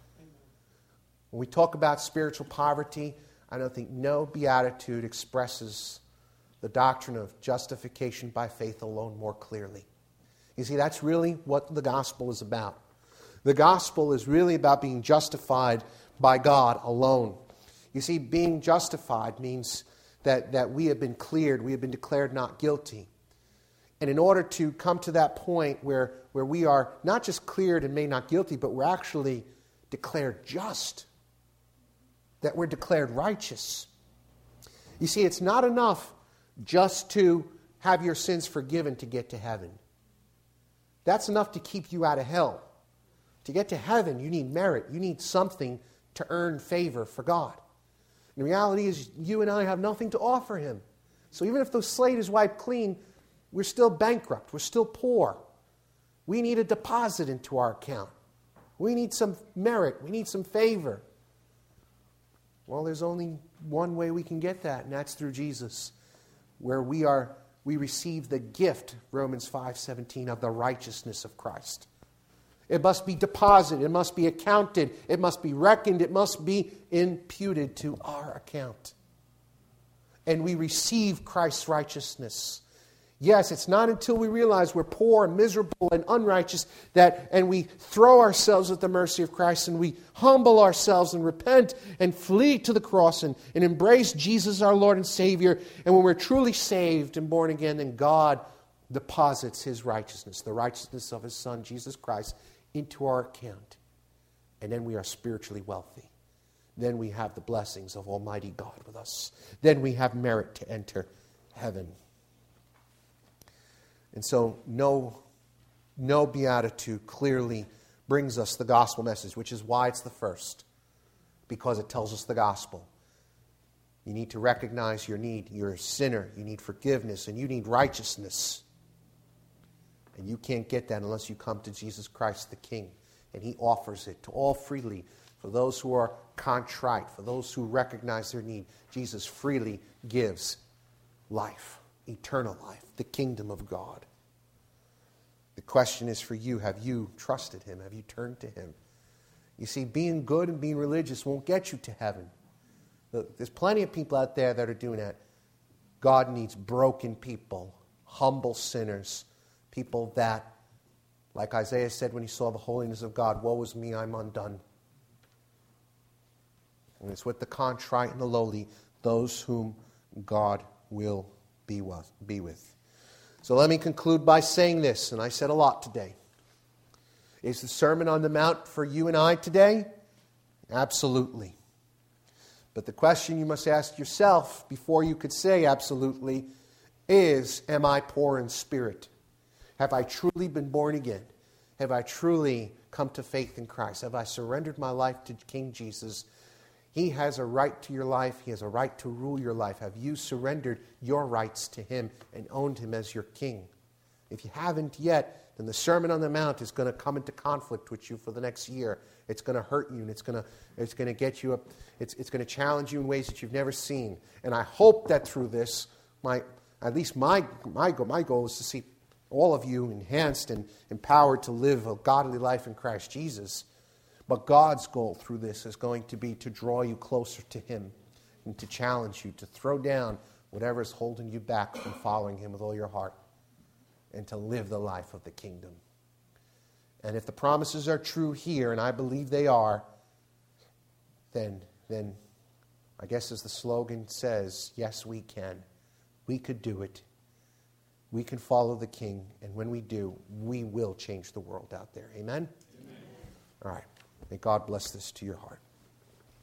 [SPEAKER 1] When we talk about spiritual poverty, I don't think no beatitude expresses the doctrine of justification by faith alone more clearly. You see, that's really what the gospel is about. The gospel is really about being justified by God alone. You see, being justified means that, that we have been cleared, we have been declared not guilty. And in order to come to that point where, where we are not just cleared and made not guilty, but we're actually declared just, that we're declared righteous. You see, it's not enough just to have your sins forgiven to get to heaven. That's enough to keep you out of hell. To get to heaven, you need merit. You need something to earn favor for God. And the reality is, you and I have nothing to offer Him. So even if the slate is wiped clean, we're still bankrupt. We're still poor. We need a deposit into our account. We need some merit. We need some favor. Well, there's only one way we can get that, and that's through Jesus, where we are we receive the gift, Romans five seventeen, of the righteousness of Christ. It must be deposited, it must be accounted, it must be reckoned, it must be imputed to our account. And we receive Christ's righteousness. Yes, it's not until we realize we're poor and miserable and unrighteous that, and we throw ourselves at the mercy of Christ and we humble ourselves and repent and flee to the cross and, and embrace Jesus our Lord and Savior. And when we're truly saved and born again, then God deposits His righteousness, the righteousness of His Son, Jesus Christ, into our account. And then we are spiritually wealthy. Then we have the blessings of Almighty God with us. Then we have merit to enter heaven. And so no, no beatitude clearly brings us the gospel message, which is why it's the first, because it tells us the gospel. You need to recognize your need. You're a sinner. You need forgiveness, and you need righteousness. And you can't get that unless you come to Jesus Christ the King. And He offers it to all freely. For those who are contrite, for those who recognize their need, Jesus freely gives life. Eternal life, the kingdom of God. The question is for you, have you trusted Him? Have you turned to Him? You see, being good and being religious won't get you to heaven. There's plenty of people out there that are doing that. God needs broken people, humble sinners, people that, like Isaiah said when he saw the holiness of God, woe is me, I'm undone. And it's with the contrite and the lowly, those whom God will be with. Be with. So let me conclude by saying this, and I said a lot today. Is the Sermon on the Mount for you and I today? Absolutely. But the question you must ask yourself before you could say absolutely is, am I poor in spirit? Have I truly been born again? Have I truly come to faith in Christ? Have I surrendered my life to King Jesus? He has a right to your life. He has a right to rule your life. Have you surrendered your rights to Him and owned Him as your King? If you haven't yet, then the Sermon on the Mount is going to come into conflict with you for the next year. It's going to hurt you, and it's going to it's going to get you up. It's it's going to challenge you in ways that you've never seen. And I hope that through this, my at least my my goal, my goal is to see all of you enhanced and empowered to live a godly life in Christ Jesus. But God's goal through this is going to be to draw you closer to Him and to challenge you to throw down whatever is holding you back from following Him with all your heart and to live the life of the kingdom. And if the promises are true here, and I believe they are, then, then I guess as the slogan says, yes, we can. We could do it. We can follow the King, and when we do, we will change the world out there. Amen? Amen. All right. May God bless this to your heart.